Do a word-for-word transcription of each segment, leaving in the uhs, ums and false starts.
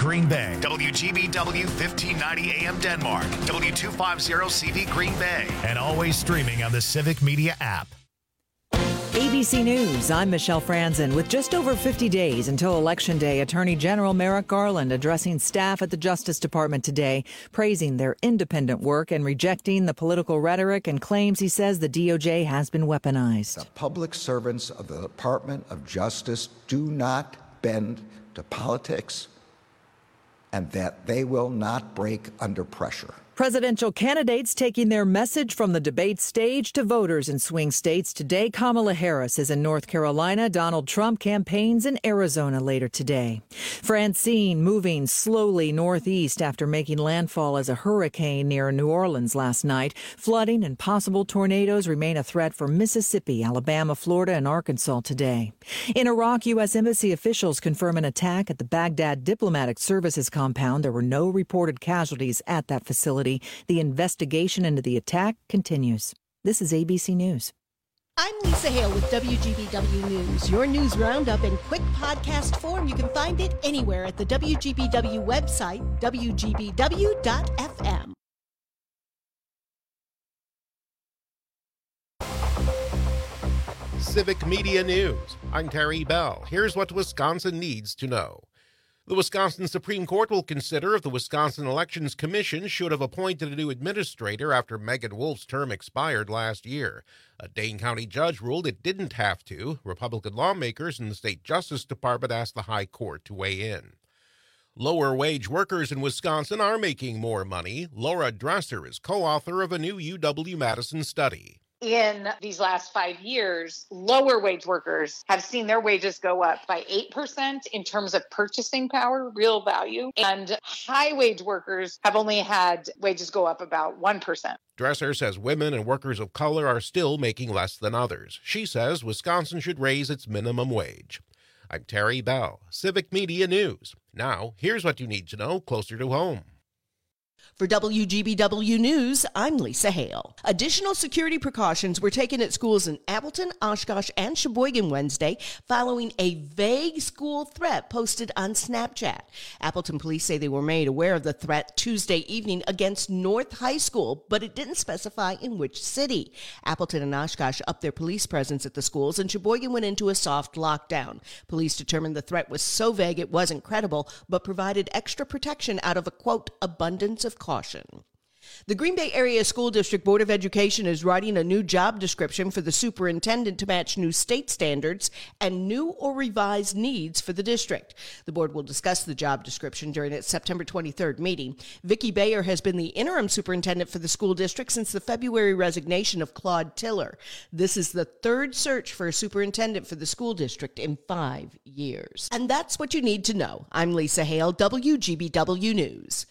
Green Bay. W G B W fifteen ninety A M Denmark. W two fifty C V Green Bay. And always streaming on the Civic Media app. A B C News, I'm Michelle Franzen. With just over fifty days until Election Day, Attorney General Merrick Garland addressing staff at the Justice Department today, praising their independent work and rejecting the political rhetoric and claims he says the D O J has been weaponized. The public servants of the Department of Justice do not bend to politics, and that they will not break under pressure. Presidential candidates taking their message from the debate stage to voters in swing states today. Kamala Harris is in North Carolina. Donald Trump campaigns in Arizona later today. Francine moving slowly northeast after making landfall as a hurricane near New Orleans last night. Flooding and possible tornadoes remain a threat for Mississippi, Alabama, Florida, and Arkansas today. In Iraq, U S Embassy officials confirm an attack at the Baghdad Diplomatic Services compound. There were no reported casualties at that facility. The investigation into the attack continues. This is A B C News. I'm Lisa Hale with W G B W News. Your news roundup in quick podcast form. You can find it anywhere at the W G B W website, W G B W dot F M. Civic Media News. I'm Terry Bell. Here's what Wisconsin needs to know. The Wisconsin Supreme Court will consider if the Wisconsin Elections Commission should have appointed a new administrator after Megan Wolf's term expired last year. A Dane County judge ruled it didn't have to. Republican lawmakers in the state Justice Department asked the High Court to weigh in. Lower wage workers in Wisconsin are making more money. Laura Dresser is co-author of a new U W-Madison study. In these last five years, lower wage workers have seen their wages go up by eight percent in terms of purchasing power, real value, and high wage workers have only had wages go up about one percent. Dresser says women and workers of color are still making less than others. She says Wisconsin should raise its minimum wage. I'm Terry Bell, Civic Media News. Now, here's what you need to know closer to home. For W G B W News, I'm Lisa Hale. Additional security precautions were taken at schools in Appleton, Oshkosh, and Sheboygan Wednesday following a vague school threat posted on Snapchat. Appleton police say they were made aware of the threat Tuesday evening against North High School, but it didn't specify in which city. Appleton and Oshkosh upped their police presence at the schools, and Sheboygan went into a soft lockdown. Police determined the threat was so vague it wasn't credible, but provided extra protection out of a, quote, abundance of caution. The Green Bay Area School District Board of Education is writing a new job description for the superintendent to match new state standards and new or revised needs for the district. The board will discuss the job description during its September twenty-third meeting. Vicki Bayer has been the interim superintendent for the school district since the February resignation of Claude Tiller. This is the third search for a superintendent for the school district in five years. And that's what you need to know. I'm Lisa Hale, W G B W News.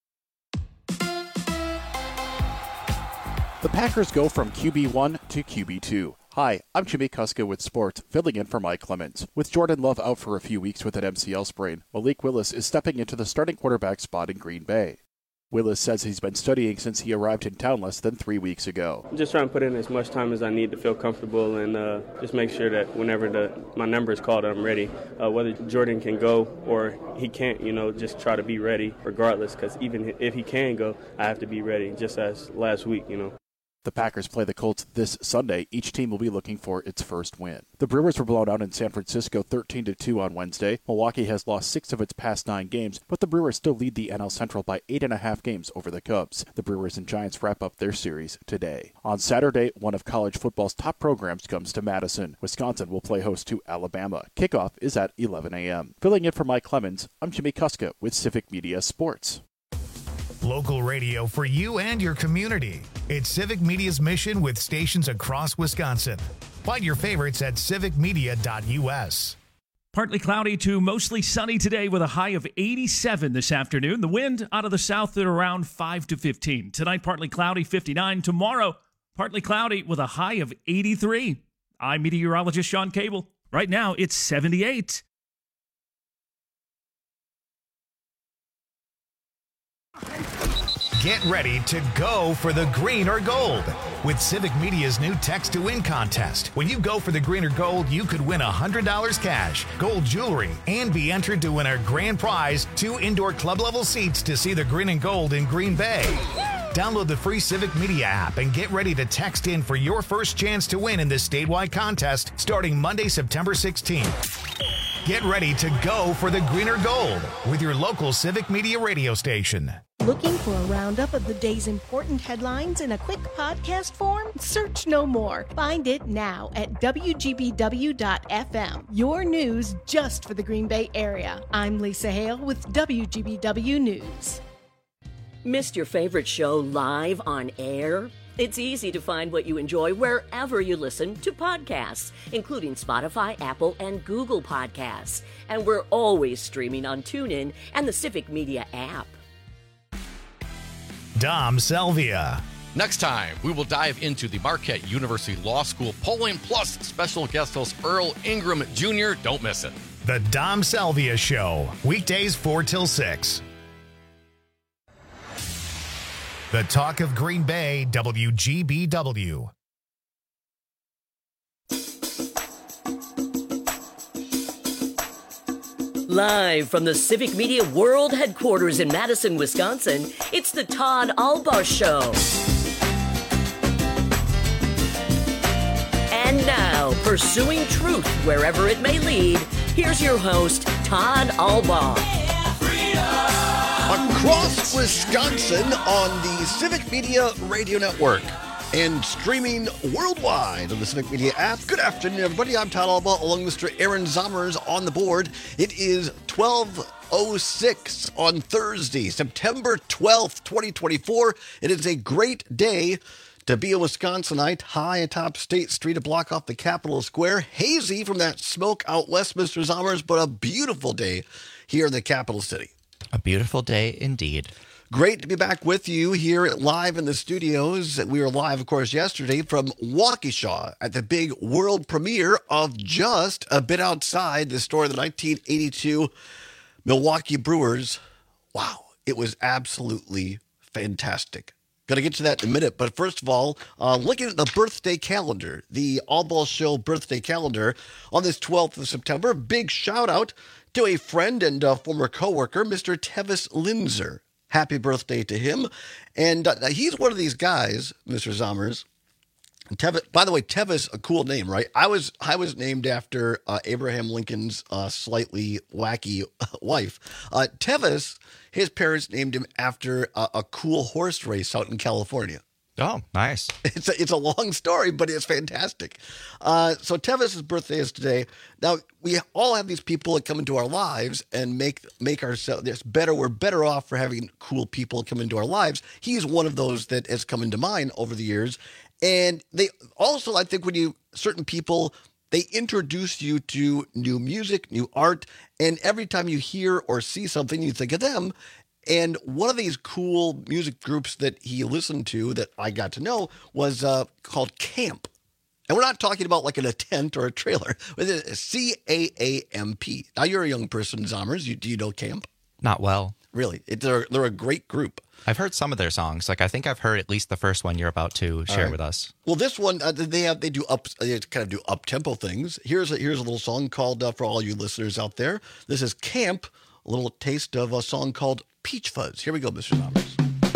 The Packers go from Q B one to Q B two. Hi, I'm Jimmy Kuska with sports, filling in for Mike Clemens. With Jordan Love out for a few weeks with an M C L sprain, Malik Willis is stepping into the starting quarterback spot in Green Bay. Willis says he's been studying since he arrived in town less than three weeks ago. I'm just trying to put in as much time as I need to feel comfortable and uh, just make sure that whenever the, my number is called, I'm ready. Uh, whether Jordan can go or he can't, you know, just try to be ready regardless, because even if he can go, I have to be ready, just as last week, you know. The Packers play the Colts this Sunday. Each team will be looking for its first win. The Brewers were blown out in San Francisco thirteen to two on Wednesday. Milwaukee has lost six of its past nine games, but the Brewers still lead the N L Central by eight and a half games over the Cubs. The Brewers and Giants wrap up their series today. On Saturday, one of college football's top programs comes to Madison. Wisconsin will play host to Alabama. Kickoff is at eleven a.m. Filling in for Mike Clemens, I'm Jimmy Kuska with Civic Media Sports. Local radio for you and your community. It's Civic Media's mission with stations across Wisconsin. Find your favorites at civic media dot u s. Partly cloudy to mostly sunny today with a high of eighty-seven this afternoon. The wind out of the south at around five to fifteen. Tonight, partly cloudy, fifty-nine. Tomorrow, partly cloudy with a high of eighty-three. I'm meteorologist Sean Cable. Right now, it's seventy-eight. Get ready to go for the green or gold with Civic Media's new Text to Win contest. When you go for the green or gold, you could win one hundred dollars cash, gold jewelry, and be entered to win our grand prize, two indoor club-level seats to see the green and gold in Green Bay. Download the free Civic Media app and get ready to text in for your first chance to win in this statewide contest starting Monday, September sixteenth. Get ready to go for the green or gold with your local Civic Media radio station. Looking for a roundup of the day's important headlines in a quick podcast form? Search no more. Find it now at W G B W dot F M. Your news just for the Green Bay area. I'm Lisa Hale with W G B W News. Missed your favorite show live on air? It's easy to find what you enjoy wherever you listen to podcasts, including Spotify, Apple, and Google Podcasts. And we're always streaming on TuneIn and the Civic Media app. Dom Salvia. Next time, we will dive into the Marquette University Law School polling plus special guest host Earl Ingram Junior Don't miss it. The Dom Salvia Show, weekdays four till six. The Talk of Green Bay, W G B W. Live from the Civic Media World Headquarters in Madison, Wisconsin, it's the Todd Albaugh Show. And now, pursuing truth wherever it may lead, here's your host, Todd Albaugh. Across Wisconsin on the Civic Media Radio Network and streaming worldwide on the Civic Media app. Good afternoon, everybody. I'm Todd Albaugh, along with Mister Aaron Zommers on the board. It is twelve oh six on Thursday, September twelfth, twenty twenty-four. It is a great day to be a Wisconsinite, high atop State Street, a block off the Capitol Square. Hazy from that smoke out west, Mister Zommers, but a beautiful day here in the capital city. A beautiful day indeed. Great to be back with you here live in the studios. We were live, of course, yesterday from Waukesha at the big world premiere of Just a Bit Outside, the story of the nineteen eighty-two Milwaukee Brewers. Wow, it was absolutely fantastic. Going to get to that in a minute, but first of all, uh, looking at the birthday calendar, the Albaugh Show birthday calendar on this twelfth of September, big shout out to a friend and uh, former coworker, Mister Tevis Linzer. Happy birthday to him. And uh, he's one of these guys, Mister Zommers. Tevis, by the way, Tevis, a cool name, right? I was I was named after uh, Abraham Lincoln's uh, slightly wacky wife. Uh, Tevis, his parents named him after uh, a cool horse race out in California. Oh, nice. It's a, it's a long story, but it's fantastic. Uh, so Tevis's birthday is today. Now, we all have these people that come into our lives and make make ourselves better. We're better off for having cool people come into our lives. He's one of those that has come into mine over the years. And they also, I think, when you, certain people, they introduce you to new music, new art, and every time you hear or see something, you think of them. And one of these cool music groups that he listened to that I got to know was uh, called Camp. And we're not talking about like in a tent or a trailer. It's C A A M P. Now, you're a young person, Zommers. You, do you know Camp? Not well. Really? It, they're, they're a great group. I've heard some of their songs. Like, I think I've heard at least the first one you're about to share right. with us. Well, this one, uh, they have they do up they kind of do up-tempo things. Here's a, here's a little song called, uh, for all you listeners out there, this is Camp, a little taste of a song called Peach Fuzz. Here we go, Mister Zommers.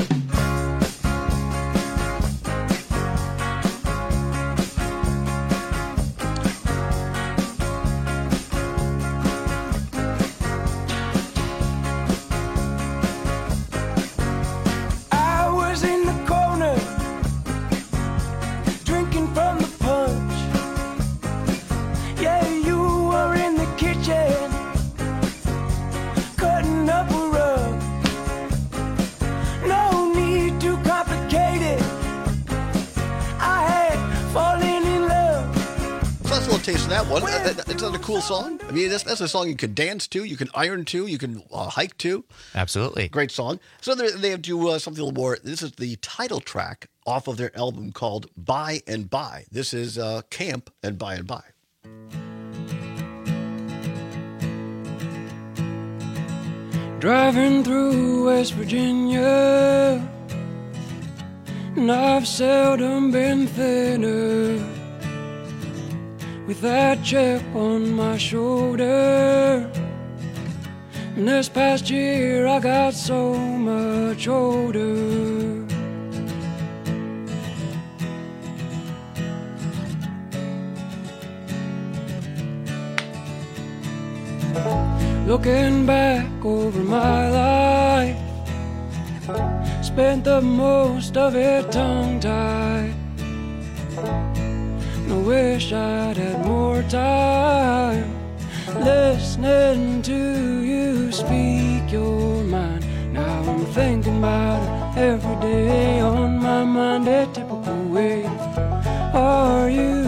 Taste of that one. That, that, it's another cool song. I mean, that's, that's a song you could dance to, you can iron to, you can uh, hike to. Absolutely. Great song. So they do uh, something a little more. This is the title track off of their album called By and By. This is uh, Camp and By and By. Driving through West Virginia, And I've seldom been thinner with that chip on my shoulder. And this past year I got so much older. Looking back over my life, spent the most of it tongue-tied. And I wish I'd had more time listening to you speak your mind. Now I'm thinking about it every day, on my mind a typical way. Are you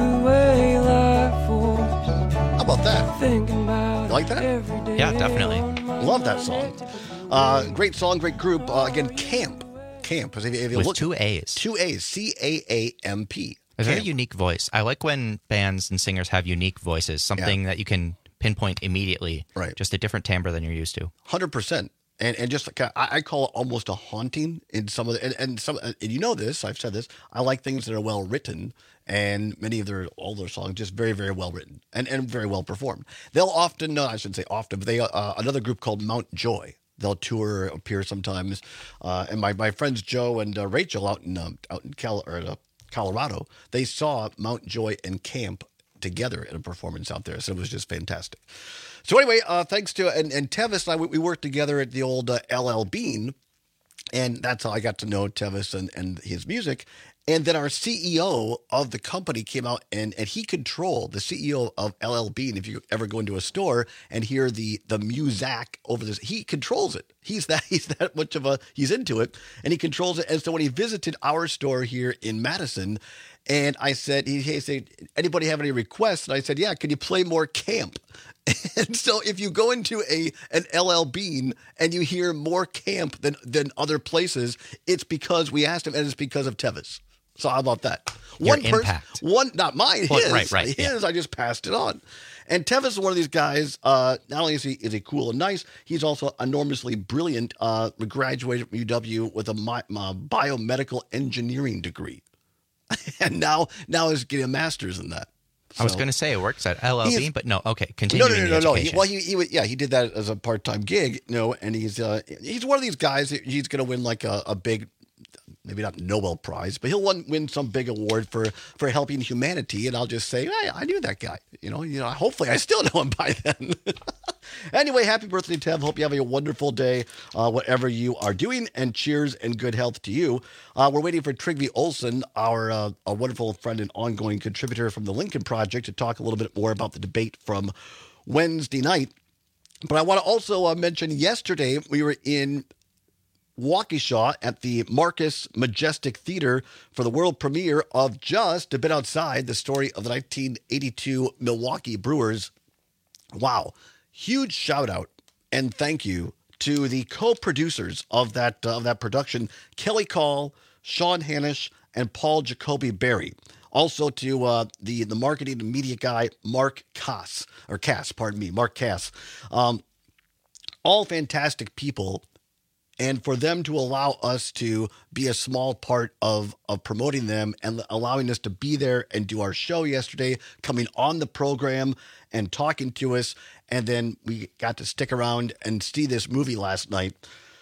a life force? How about that? Thinking about You like that? every day. Yeah, definitely. Love that song. Uh, great song, great group. Uh, again, Camp. Camp. If you, if you With look, two A's. Two A's. C A A M P. A very Camp. unique voice. I like when bands and singers have unique voices, something that you can pinpoint immediately. Right. Just a different timbre than you're used to. one hundred percent. And and just like, I, I call it almost a haunting in some of the, and, and some, and you know this, I've said this, I like things that are well written, and many of their, all their songs just very, very well written and, and very well performed. They'll often, no, I shouldn't say often, but they, uh, another group called Mount Joy. They'll tour, appear sometimes. Uh, and my, my friends Joe and uh, Rachel out in, um, out in Cal, or, uh, Colorado, they saw Mount Joy and Camp together in a performance out there. So it was just fantastic. So anyway, uh, thanks to, and, and Tevis and I, we, we worked together at the old uh, L L Bean, and that's how I got to know Tevis and, and his music. And then our C E O of the company came out, and, and he controlled, the C E O of L L Bean, if you ever go into a store and hear the the music over this, he controls it. He's that he's that much of a, he's into it, and he controls it. And so when he visited our store here in Madison, and I said, he, he said, anybody have any requests? And I said, yeah, can you play more Camp? And so if you go into a an L L Bean and you hear more Camp than, than other places, it's because we asked him, and it's because of Tevis. So how about that? Your One person, impact. one, not mine, Well, his. right, right, His, yeah. I just passed it on. And Tevis is one of these guys, uh, not only is he, is he cool and nice, he's also enormously brilliant. Uh, graduated from U W with a mi- uh, biomedical engineering degree. And now, now is getting a master's in that. I was So- going to say it works at L L He Bean, is- but no. Okay, No, continuing no, no, the no, no. He, education. well, he, he, would- yeah, he did that as a part-time gig, you know, and he's, uh, he's one of these guys, that he's going to win like a, a big, maybe not Nobel Prize, but he'll win, win some big award for, for helping humanity. And I'll just say, hey, I knew that guy, you know, you know, hopefully I still know him by then. Anyway, happy birthday, Tev. Hope you have a wonderful day, uh, whatever you are doing, and cheers and good health to you. Uh, we're waiting for Trygve Olsen, our, uh, our wonderful friend and ongoing contributor from the Lincoln Project, to talk a little bit more about the debate from Wednesday night. But I want to also uh, mention yesterday we were in Waukesha at the Marcus Majestic Theater for the world premiere of Just a Bit Outside, the story of the nineteen eighty-two Milwaukee Brewers. Wow. Huge shout out and thank you to the co-producers of that uh, of that production, Kelly Call, Sean Hanish, and Paul Jacoby Berry. Also to uh, the the marketing and media guy, Mark Cass, or Cass, pardon me, Mark Cass. Um, all fantastic people. And for them to allow us to be a small part of, of promoting them and allowing us to be there and do our show yesterday, coming on the program and talking to us. And then we got to stick around and see this movie last night.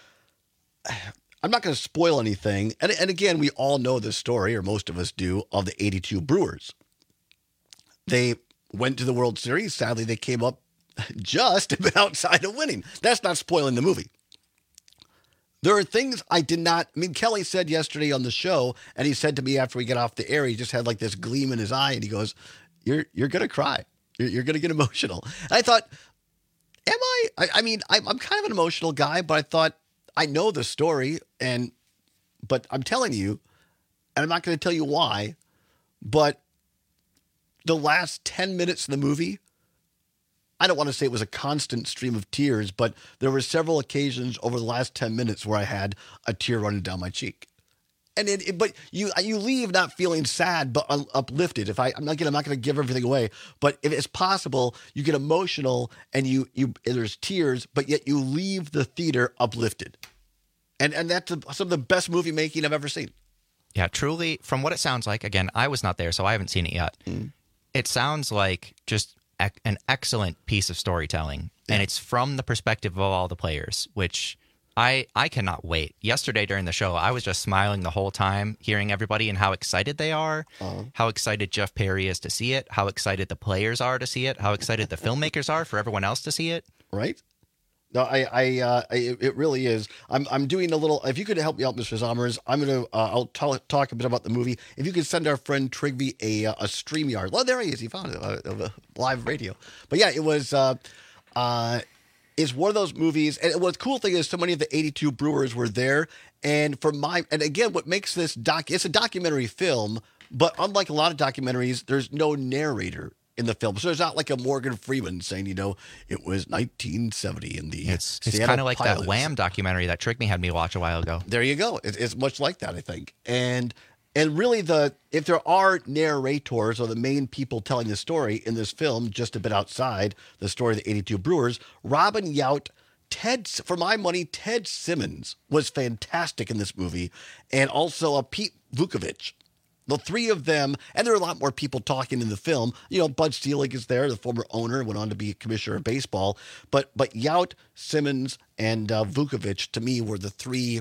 I'm not going to spoil anything. And, and again, we all know the story, or most of us do, of the eighty-two Brewers. They went to the World Series. Sadly, they came up just a bit outside of winning. That's not spoiling the movie. There are things I did not, I mean, Kelly said yesterday on the show, and he said to me after we get off the air, he just had like this gleam in his eye, and he goes, you're you're going to cry. You're, you're going to get emotional. And I thought, am I? I, I mean, I'm, I'm kind of an emotional guy, but I thought, I know the story, and but I'm telling you, and I'm not going to tell you why, but the last ten minutes of the movie, I don't want to say it was a constant stream of tears, but there were several occasions over the last ten minutes where I had a tear running down my cheek. And it, it but you you leave not feeling sad, but un- uplifted. If I, I'm not gonna, I'm not going to give everything away, but if it's possible, you get emotional and you you there's tears, but yet you leave the theater uplifted. And and that's some of the best movie making I've ever seen. Yeah, truly, from what it sounds like, again, I was not there, so I haven't seen it yet. Mm. It sounds like just ec- an excellent piece of storytelling, yeah. and it's from the perspective of all the players, which I I cannot wait. Yesterday during the show, I was just smiling the whole time, hearing everybody and how excited they are, uh-huh. how excited Jeff Perry is to see it, how excited the players are to see it, how excited the filmmakers are for everyone else to see it. Right? No, I, I, uh, I, it really is. I'm, I'm doing a little. If you could help me out, Mister Zommers, I'm gonna. Uh, I'll t- talk a bit about the movie. If you could send our friend Trigby a a StreamYard. Well, there he is. He found it. Uh, live radio. But yeah, it was. Uh, uh, it's one of those movies, and what's cool thing is so many of the eighty-two Brewers were there, and for my, and again, what makes this doc, it's a documentary film, but unlike a lot of documentaries, there's no narrator in the film. So there's not like a Morgan Freeman saying, you know, it was nineteen seventy in the It's, it's kind of like pilots. That Wham documentary that Trigby had me watch a while ago. There you go. It, it's much like that, I think. And and really, the if there are narrators or the main people telling the story in this film, just a bit outside the story of the eighty-two Brewers, Robin Yount, Ted, for my money, Ted Simmons was fantastic in this movie, and also a Pete Vukovich. The three of them, and there are a lot more people talking in the film. You know, Bud Selig is there, the former owner, went on to be commissioner of baseball. But but Yount, Simmons, and uh, Vukovich, to me, were the three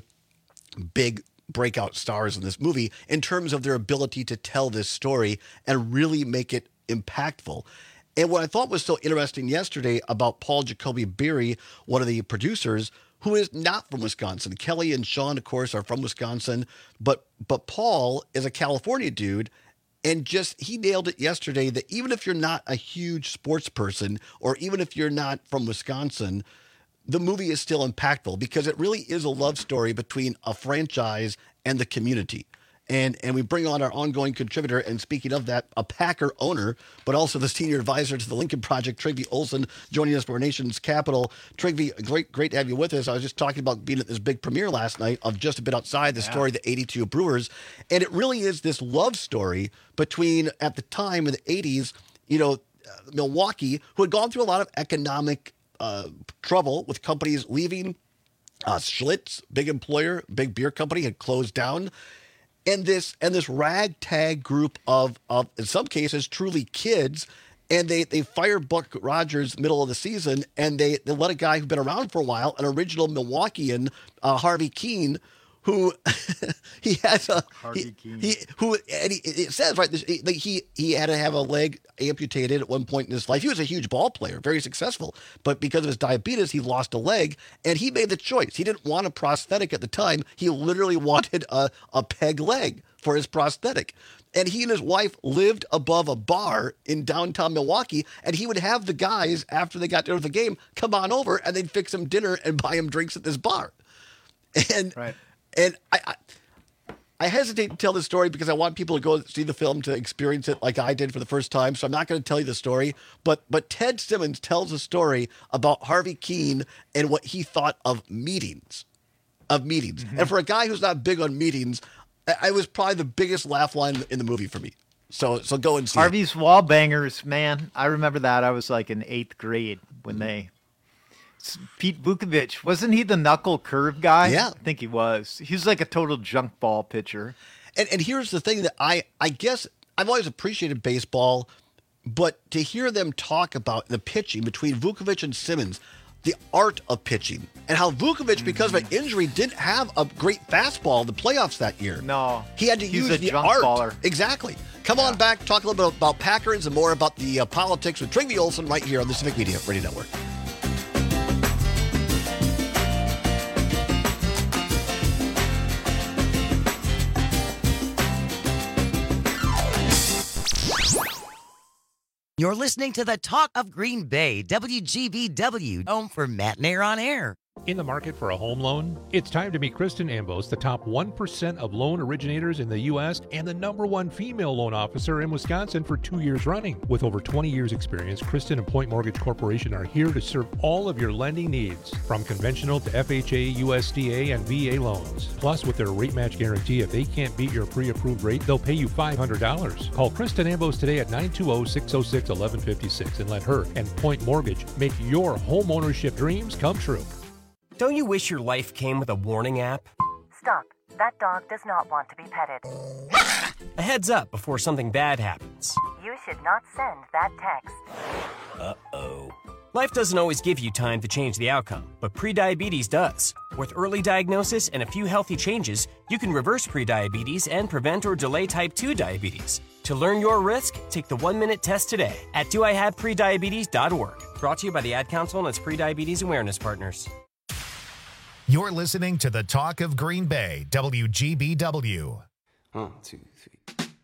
big breakout stars in this movie in terms of their ability to tell this story and really make it impactful. And what I thought was so interesting yesterday about Paul Jacoby Beery, one of the producers, who is not from Wisconsin. Kelly and Sean, of course, are from Wisconsin, but but Paul is a California dude, and just he nailed it yesterday that even if you're not a huge sports person, or even if you're not from Wisconsin, the movie is still impactful because it really is a love story between a franchise and the community. And and we bring on our ongoing contributor, and speaking of that, a Packer owner, but also the senior advisor to the Lincoln Project, Trigby Olson, joining us from our nation's capital. Trigby, great great to have you with us. I was just talking about being at this big premiere last night of Just a Bit Outside, the yeah. story of the eighty-two Brewers. And it really is this love story between, at the time in the eighties, you know, uh, Milwaukee, who had gone through a lot of economic uh, trouble with companies leaving. Uh, Schlitz, big employer, big beer company, had closed down. And this and this ragtag group of, of, in some cases, truly kids, and they, they fire Buck Rogers middle of the season, and they, they let a guy who'd been around for a while, an original Milwaukeean, uh, Harvey Keene, who he has a Harvey he, he who and he, it says right this, he he had to have a leg amputated at one point in his life. He was a huge ball player, very successful, but because of his diabetes, he lost a leg, and he made the choice. He didn't want a prosthetic at the time. He literally wanted a a peg leg for his prosthetic. And he and his wife lived above a bar in downtown Milwaukee, and he would have the guys, after they got done with the game, come on over, and they'd fix him dinner and buy him drinks at this bar. And right. And I, I I hesitate to tell this story because I want people to go see the film to experience it like I did for the first time. So I'm not going to tell you the story. But but Ted Simmons tells a story about Harvey Keene and what he thought of meetings, of meetings. Mm-hmm. And for a guy who's not big on meetings, I, I was probably the biggest laugh line in the movie for me. So so go and see Harvey's it. Wall Bangers, man. I remember that. I was like in eighth grade when they... Pete Vukovich, wasn't he the knuckle curve guy? Yeah. I think he was. He was like a total junk ball pitcher. And and here's the thing that I, I guess I've always appreciated baseball, but to hear them talk about the pitching between Vukovich and Simmons, the art of pitching, and how Vukovich, because of an injury, didn't have a great fastball in the playoffs that year. No. He had to He's use a the junk art. baller. Exactly. Come yeah. on back, talk a little bit about Packers and more about the uh, politics with Trigby Olson right here on the Civic Media Radio Network. You're listening to the Talk of Green Bay, W G B W, home for Matt Nair on Air. In the market for a home loan? It's time to meet Kristen Ambos, the top one percent of loan originators in the U S and the number one female loan officer in Wisconsin for two years running. With over twenty years experience, Kristen and Point Mortgage Corporation are here to serve all of your lending needs, from conventional to F H A, U S D A, and V A loans. Plus, with their rate match guarantee, if they can't beat your pre-approved rate, they'll pay you five hundred dollars. Call Kristen Ambos today at nine two zero, six zero six, one one five six and let her and Point Mortgage make your home ownership dreams come true. Don't you wish your life came with a warning app? Stop. That dog does not want to be petted. A heads up before something bad happens. You should not send that text. Uh-oh. Life doesn't always give you time to change the outcome, but prediabetes does. With early diagnosis and a few healthy changes, you can reverse prediabetes and prevent or delay type two diabetes. To learn your risk, take the one-minute test today at do I have prediabetes dot org. Brought to you by the Ad Council and its prediabetes awareness partners. You're listening to the Talk of Green Bay, W G B W. One, two, three.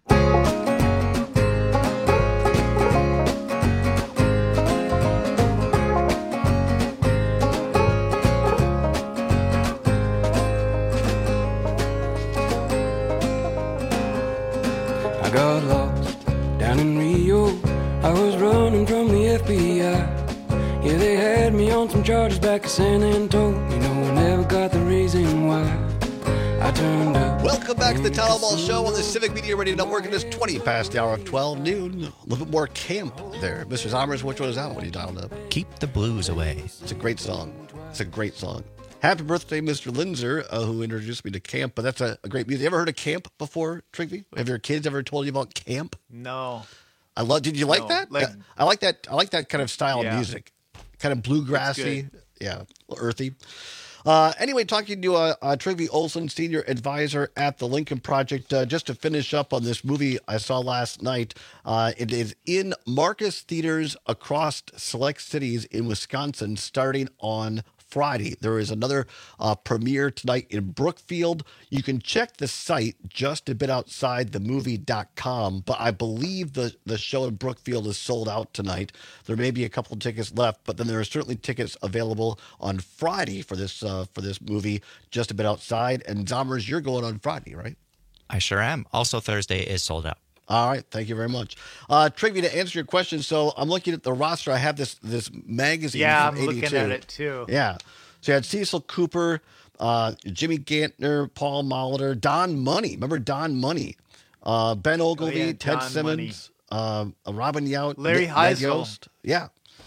I got lost down in Rio. I was running from the F B I. Yeah, they had me on some charges back in San Antonio. You know, I never got the reason why I turned up. Welcome back to the Town Hall Ball Show on the Civic Media Radio Network. It is twenty past the hour of twelve noon. A little bit more camp there. Mister Zommers, which one is out when you dialed up? Keep the Blues Away. It's a great song. It's a great song. Happy birthday, Mister Linzer, uh, who introduced me to camp. But that's a, a great music. You ever heard of camp before, Trigby? Have your kids ever told you about camp? No. I love. Did you like No. that? Like- I like that. I like that kind of style Yeah. of music. Kind of bluegrassy. good. Yeah, a little earthy. Uh, anyway, talking to uh, uh, Trigby Olson, senior advisor at the Lincoln Project. Uh, just to finish up on this movie I saw last night, uh, it is in Marcus theaters across select cities in Wisconsin, starting on Friday. There is another uh, premiere tonight in Brookfield. You can check the site just a bit outside the movie dot com, but I believe the, the show in Brookfield is sold out tonight. There may be a couple of tickets left, but then there are certainly tickets available on Friday for this uh, for this movie just a bit outside. And Zommers, you're going on Friday, right? I sure am. Also, Thursday is sold out. All right, thank you very much. Uh, Trigby, to answer your question, so I'm looking at the roster. I have this this magazine Yeah, from I'm looking eighty-two. at it too. Yeah. So you had Cecil Cooper, uh, Jimmy Gantner, Paul Molitor, Don Money. Remember Don Money? Uh, Ben Ogilvy, Oh, yeah, Ted Don Simmons, uh, Robin Yount, Larry Nick- Ned Heisel. Yost. Yeah.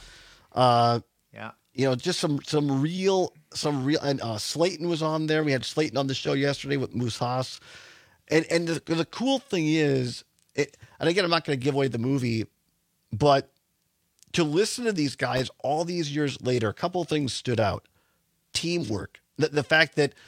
Uh, Yeah. you know, just some some real some real and uh, Slayton was on there. We had Slayton on the show yesterday with Moose Haas, and and the, the cool thing is, it, and again, I'm not going to give away the movie, but to listen to these guys all these years later, a couple of things stood out: teamwork, the, the fact that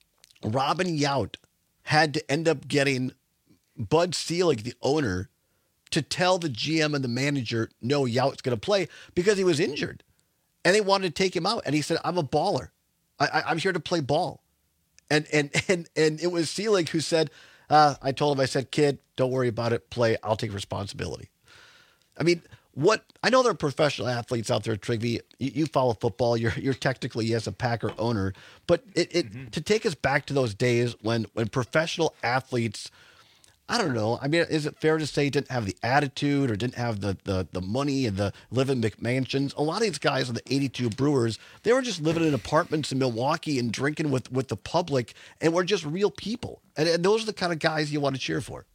Robin Yount had to end up getting Bud Selig, the owner, to tell the G M and the manager, no, Yout's going to play because he was injured. And they wanted to take him out. And he said, I'm a baller. I, I, I'm here to play ball. And and and and it was Selig who said, uh, I told him, I said, kid, don't worry about it. Play. I'll take responsibility. I mean, what I know there are professional athletes out there, Trigby. You, you follow football. You're you're technically, yes, a Packer owner. But it, it mm-hmm. to take us back to those days when when professional athletes, I don't know. I mean, is it fair to say didn't have the attitude or didn't have the, the, the money and the living McMansions? A lot of these guys on the eighty-two Brewers, they were just living in apartments in Milwaukee and drinking with, with the public, and were just real people. And, and those are the kind of guys you want to cheer for.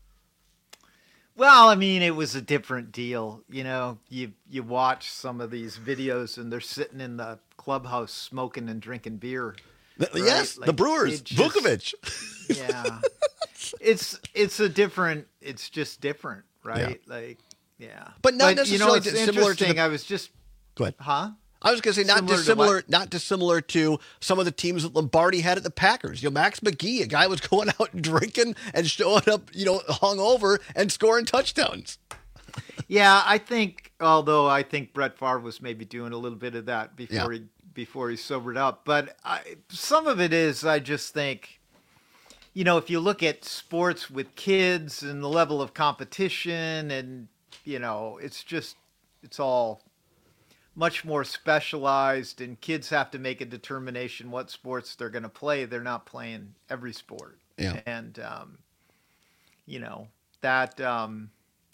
Well, I mean, it was a different deal. You know, you you watch some of these videos and they're sitting in the clubhouse smoking and drinking beer. The, right? Yes, Like, the Brewers, it just- Vukovich. Yeah. It's it's a different, it's just different, right? Yeah. Like, yeah. But not you know, necessarily it's similar to the- interesting. I was just, Go ahead. huh? I was going to say not Similar to dissimilar, what? not dissimilar to some of the teams that Lombardi had at the Packers. You know, Max McGee, a guy was going out and drinking and showing up, you know, hungover and scoring touchdowns. Yeah, I think, although I think Brett Favre was maybe doing a little bit of that before Yeah. he before he sobered up. But I, some of it is, I just think, you know, if you look at sports with kids and the level of competition, and you know, it's just, it's all much more specialized, and kids have to make a determination what sports they're going to play. They're not playing every sport. Yeah. And, um, you know, that, um,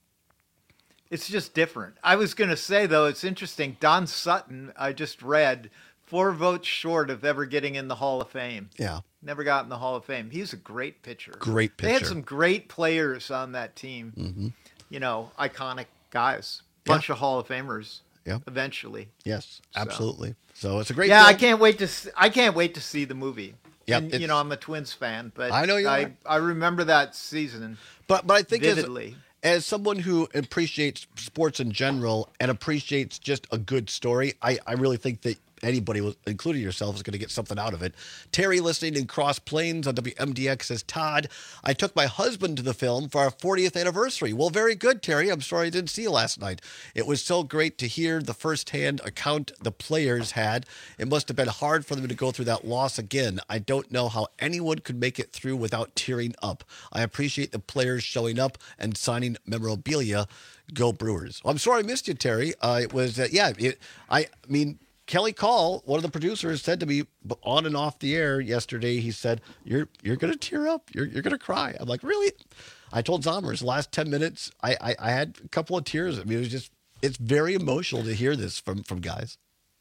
it's just different. I was going to say, though, it's interesting. Don Sutton, I just read, four votes short of ever getting in the Hall of Fame. Yeah. Never got in the Hall of Fame. He's a great pitcher. Great They had pitcher. some great players on that team. Mm-hmm. You know, iconic guys. Yeah. Bunch of Hall of Famers. Yeah. Eventually. Yes, So. absolutely. So it's a great Yeah, film. I can't wait to. See, I can't wait to see the movie. Yeah, and, you know, I'm a Twins fan, but I know you I, are. I remember that season. But but I think vividly. As, as someone who appreciates sports in general and appreciates just a good story, I, I really think that anybody, including yourself, is going to get something out of it. Terry, listening in Cross Plains on W M D X, says, Todd, I took my husband to the film for our fortieth anniversary. Well, very good, Terry. I'm sorry I didn't see you last night. It was so great to hear the firsthand account the players had. It must have been hard for them to go through that loss again. I don't know how anyone could make it through without tearing up. I appreciate the players showing up and signing memorabilia. Go Brewers. Well, I'm sorry I missed you, Terry. Uh, it was, uh, yeah, it, I mean, Kelly Call, one of the producers, said to me on and off the air yesterday, he said, you're you're going to tear up. You're you're going to cry. I'm like, really? I told Zommers the last ten minutes, I, I, I had a couple of tears. I mean, it was just, it's very emotional to hear this from, from guys.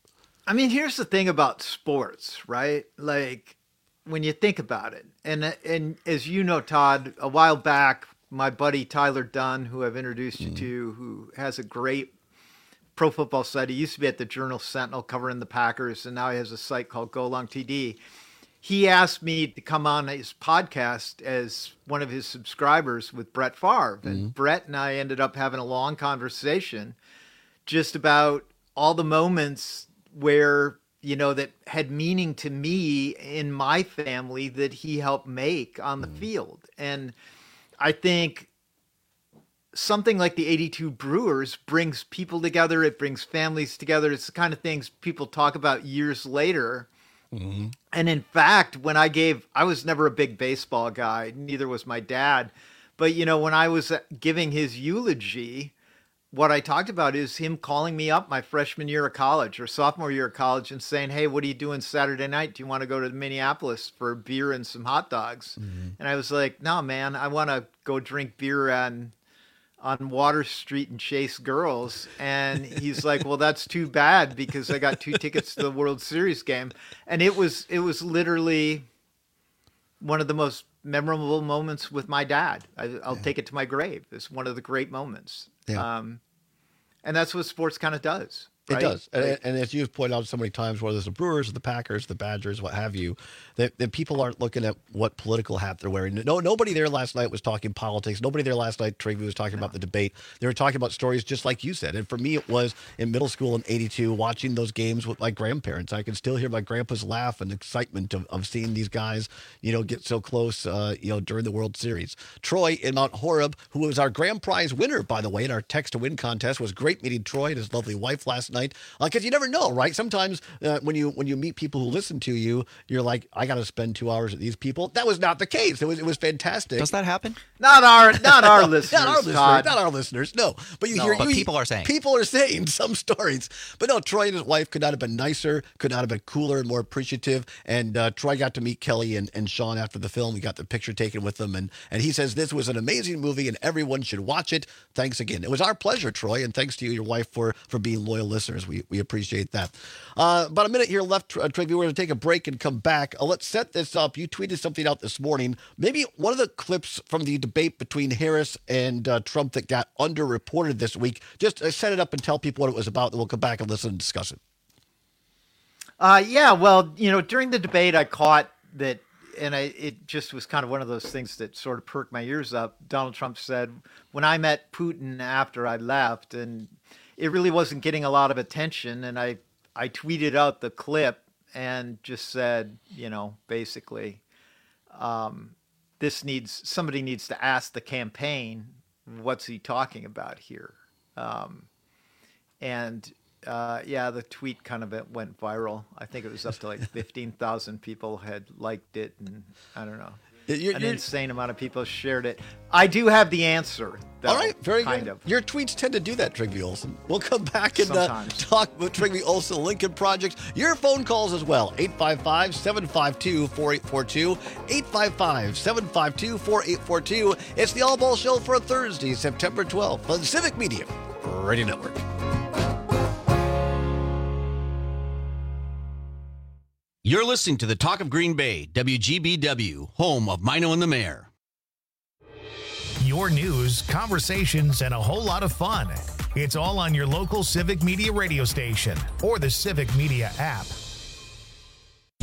I mean, here's the thing about sports, right? Like, when you think about it, and and as you know, Todd, a while back, my buddy Tyler Dunn, who I've introduced you mm. to, who has a great pro football site. He used to be at the Journal Sentinel covering the Packers, and now he has a site called Go Long T D. He asked me to come on his podcast as one of his subscribers with Brett Favre. And mm-hmm. Brett and I ended up having a long conversation just about all the moments where, you know, that had meaning to me in my family that he helped make on the mm-hmm. field. And I think something like the eighty-two Brewers brings people together. It brings families together. It's the kind of things people talk about years later. Mm-hmm. And in fact, when I gave, I was never a big baseball guy. Neither was my dad. But, you know, when I was giving his eulogy, what I talked about is him calling me up my freshman year of college or sophomore year of college and saying, hey, what are you doing Saturday night? Do you want to go to Minneapolis for a beer and some hot dogs? Mm-hmm. And I was like, no, man, I want to go drink beer on on Water Street and chase girls. And he's like, well, that's too bad because I got two tickets to the World Series game. And it was, it was literally one of the most memorable moments with my dad. I, I'll yeah. take it to my grave. It's one of the great moments. Yeah. Um, and that's what sports kind of does. Right? It does. And, and as you've pointed out so many times, whether it's the Brewers, the Packers, the Badgers, what have you, that, that people aren't looking at what political hat they're wearing. No, nobody there last night was talking politics. Nobody there last night, Trigby, was talking no. about the debate. They were talking about stories just like you said. And for me, it was in middle school in eighty-two, watching those games with my grandparents. I can still hear my grandpa's laugh and excitement of, of seeing these guys, you know, get so close, uh, you know, during the World Series. Troy in Mount Horeb, who was our grand prize winner, by the way, in our text to win contest, was great meeting Troy and his lovely wife last night. Because uh, you never know, right? Sometimes uh, when you when you meet people who listen to you, you're like, I got to spend two hours with these people. That was not the case. It was it was fantastic. Does that happen? Not our not our listeners. Not our listeners. Todd. Not our listeners. No, but you no, hear. But you, people are saying. People are saying some stories. But no, Troy and his wife could not have been nicer. Could not have been cooler and more appreciative. And uh, Troy got to meet Kelly and, and Sean after the film. We got the picture taken with them, and and he says this was an amazing movie and everyone should watch it. Thanks again. It was our pleasure, Troy, and thanks to you, your wife, for for being loyal listeners. We we appreciate that. Uh, about a minute here left, uh, Trigby. We're going to take a break and come back. Uh, let's set this up. You tweeted something out this morning. Maybe one of the clips from the debate between Harris and uh, Trump that got underreported this week. Just uh, set it up and tell people what it was about, then we'll come back and listen and discuss it. Uh, yeah, well, you know, during the debate, I caught that, and I, it just was kind of one of those things that sort of perked my ears up. Donald Trump said, when I met Putin after I left, and it really wasn't getting a lot of attention, and I I tweeted out the clip and just said, you know, basically, um, this needs, somebody needs to ask the campaign, what's he talking about here? Um, and uh, yeah, the tweet kind of went viral. I think it was up to like fifteen thousand people had liked it, and I don't know. You're, An you're, insane amount of people shared it. I do have the answer, though. All right, very kind good. Of. Your tweets tend to do that, Trigby Olson. We'll come back and uh, talk about Trigby Olson Lincoln Project. Your phone calls as well. eight five five, seven five two, four eight four two. eight five five, seven five two, four eight four two. It's the All Ball Show for Thursday, September twelfth on Civic Media Radio Network. You're listening to the Talk of Green Bay, W G B W, home of Mino and the Mayor. Your news, conversations, and a whole lot of fun. It's all on your local Civic Media radio station or the Civic Media app.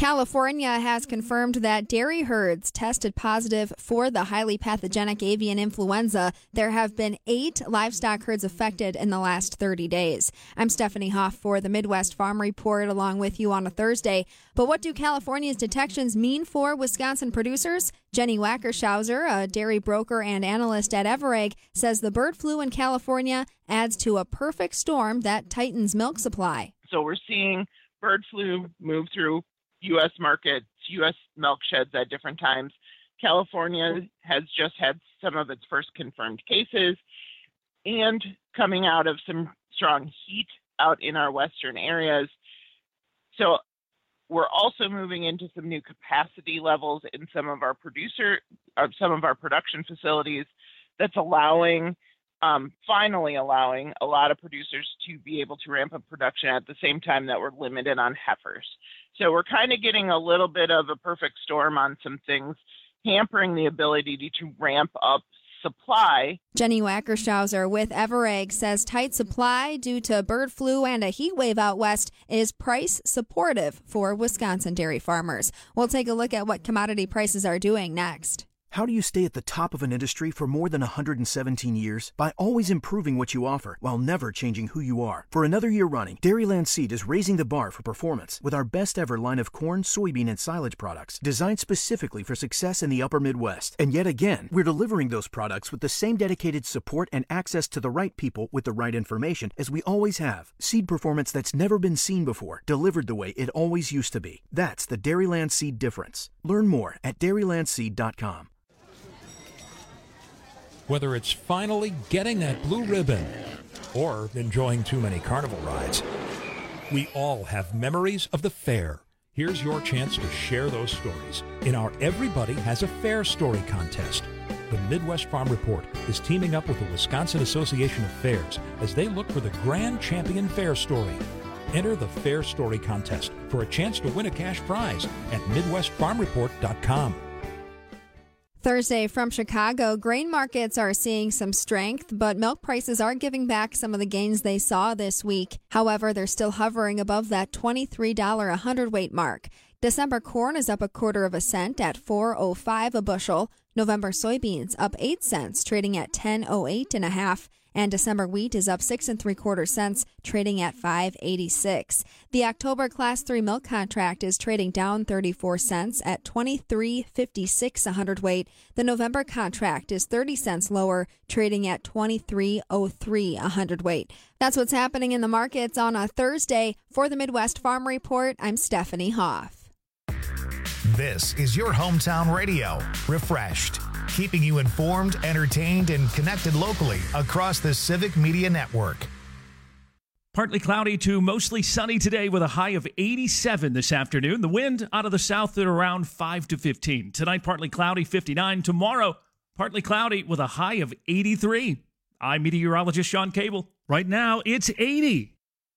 California has confirmed that dairy herds tested positive for the highly pathogenic avian influenza. There have been eight livestock herds affected in the last thirty days. I'm Stephanie Hoff for the Midwest Farm Report, along with you on a Thursday. But what do California's detections mean for Wisconsin producers? Jenny Wackershauser, a dairy broker and analyst at Everegg, says the bird flu in California adds to a perfect storm that tightens milk supply. So we're seeing bird flu move through U S markets, U S milk sheds at different times. California has just had some of its first confirmed cases, and coming out of some strong heat out in our western areas. So we're also moving into some new capacity levels in some of our producer, or some of our production facilities that's allowing, um, finally allowing a lot of producers to be able to ramp up production at the same time that we're limited on heifers. So we're kind of getting a little bit of a perfect storm on some things, hampering the ability to ramp up supply. Jenny Wackershauser with Everegg says tight supply due to bird flu and a heat wave out west is price supportive for Wisconsin dairy farmers. We'll take a look at what commodity prices are doing next. How do you stay at the top of an industry for more than one hundred seventeen years? By always improving what you offer while never changing who you are. For another year running, Dairyland Seed is raising the bar for performance with our best ever line of corn, soybean, and silage products designed specifically for success in the upper Midwest. And yet again, we're delivering those products with the same dedicated support and access to the right people with the right information as we always have. Seed performance that's never been seen before, delivered the way it always used to be. That's the Dairyland Seed difference. Learn more at dairyland seed dot com. Whether it's finally getting that blue ribbon or enjoying too many carnival rides, we all have memories of the fair. Here's your chance to share those stories in our Everybody Has a Fair Story contest. The Midwest Farm Report is teaming up with the Wisconsin Association of Fairs as they look for the grand champion fair story. Enter the Fair Story contest for a chance to win a cash prize at midwest farm report dot com. Thursday from Chicago, grain markets are seeing some strength, but milk prices are giving back some of the gains they saw this week. However, they're still hovering above that twenty-three dollars a hundredweight mark. December corn is up a quarter of a cent at four oh five a bushel. November soybeans up eight cents, trading at ten oh eight and a half. And December wheat is up six and three quarter cents, trading at five eighty-six. The October Class three milk contract is trading down thirty-four cents at twenty-three fifty-six a hundredweight. The November contract is thirty cents lower, trading at twenty-three oh three a hundredweight. That's what's happening in the markets on a Thursday. For the Midwest Farm Report, I'm Stephanie Hoff. This is your hometown radio, Refreshed, keeping you informed, entertained, and connected locally across the Civic Media Network. Partly cloudy to mostly sunny today with a high of eighty-seven this afternoon. The wind out of the south at around five to fifteen. Tonight, partly cloudy, fifty-nine. Tomorrow, partly cloudy with a high of eighty-three. I'm meteorologist Sean Cable. Right now, it's eighty.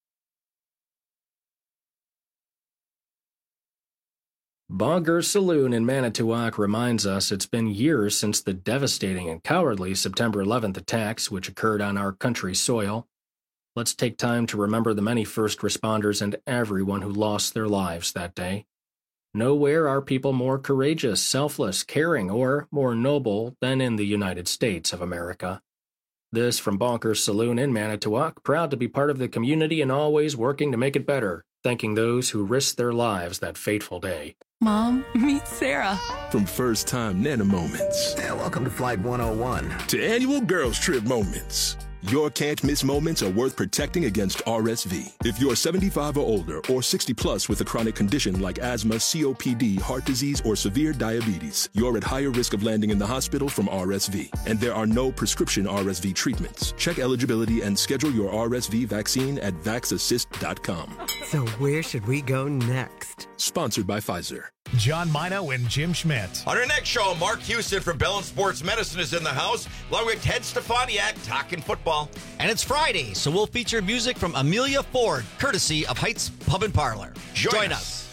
Bonkers Saloon in Manitowoc reminds us it's been years since the devastating and cowardly September eleventh attacks which occurred on our country's soil. Let's take time to remember the many first responders and everyone who lost their lives that day. Nowhere are people more courageous, selfless, caring, or more noble than in the United States of America. This from Bonkers Saloon in Manitowoc, proud to be part of the community and always working to make it better, thanking those who risked their lives that fateful day. Mom, meet Sarah. From first-time Nana moments. Yeah, welcome to Flight one oh one. To annual girls trip moments. Your can't-miss moments are worth protecting against R S V. If you're seventy-five or older or sixty plus with a chronic condition like asthma, C O P D, heart disease, or severe diabetes, you're at higher risk of landing in the hospital from R S V. And there are no prescription R S V treatments. Check eligibility and schedule your R S V vaccine at vax assist dot com. So where should we go next? Sponsored by Pfizer. John Mino and Jim Schmidt. On our next show, Mark Houston from Bell and Sports Medicine is in the house, along with Ted Stefaniak talking football. And it's Friday, so we'll feature music from Amelia Ford, courtesy of Heights Pub and Parlor. Join, Join us. us.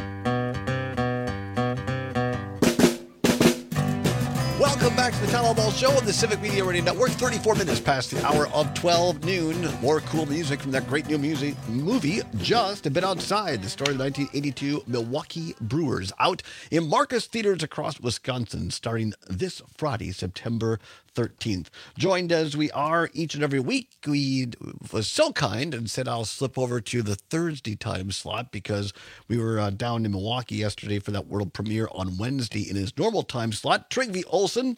Welcome back to the Town Hall Ball Show on the Civic Media Radio Network. thirty-four minutes past the hour of twelve noon. More cool music from that great new music movie, Just a Bit Outside. The story of the nineteen eighty-two Milwaukee Brewers, out in Marcus Theaters across Wisconsin, starting this Friday, September thirteenth. Joined as we are each and every week, we was so kind and said I'll slip over to the Thursday time slot because we were uh, down in Milwaukee yesterday for that world premiere on Wednesday in his normal time slot. Trygve Olsen,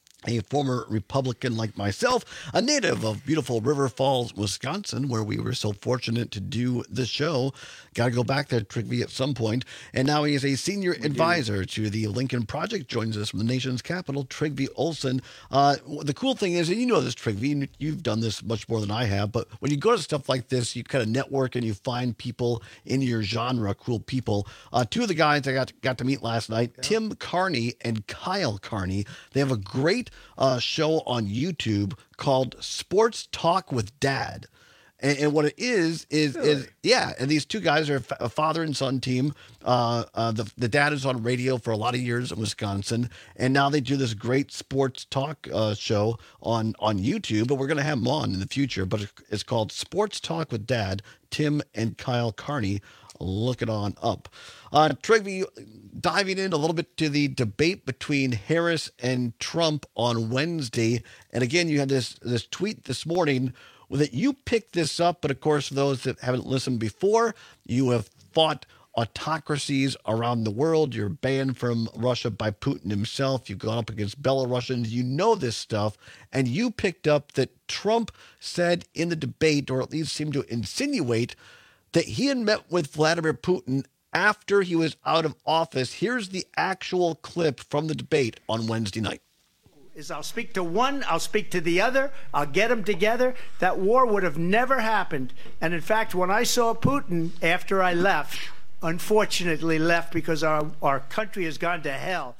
a former Republican like myself, a native of beautiful River Falls, Wisconsin, where we were so fortunate to do the show. Got to go back there, Trygve, at some point. And now he is a senior we advisor do. to the Lincoln Project. Joins us from the nation's capital, Trygve Olsen. Uh, the cool thing is, and you know this, Trygve, you've done this much more than I have, but when you go to stuff like this, you kind of network and you find people in your genre, cool people. Uh, two of the guys I got, got to meet last night, yeah. Tim Carney and Kyle Carney, they have a great uh, show on YouTube called Sports Talk with Dad. And, and what it is, is, really? is, yeah. And these two guys are a father and son team. Uh, uh, the, the dad is on radio for a lot of years in Wisconsin. And now they do this great sports talk uh, show on, on YouTube. But we're going to have them on in the future. But it's called Sports Talk with Dad, Tim and Kyle Carney. Look it on up. Uh, Trygve, diving in a little bit to the debate between Harris and Trump on Wednesday. And again, you had this, this tweet this morning that you picked this up, but of course, for those that haven't listened before, you have fought autocracies around the world. You're banned from Russia by Putin himself. You've gone up against Belarusians. You know this stuff. And you picked up that Trump said in the debate, or at least seemed to insinuate, that he had met with Vladimir Putin after he was out of office. Here's the actual clip from the debate on Wednesday night. Is I'll speak to one, I'll speak to the other, I'll get them together. That war would have never happened. And in fact, when I saw Putin after I left, unfortunately left because our, our country has gone to hell.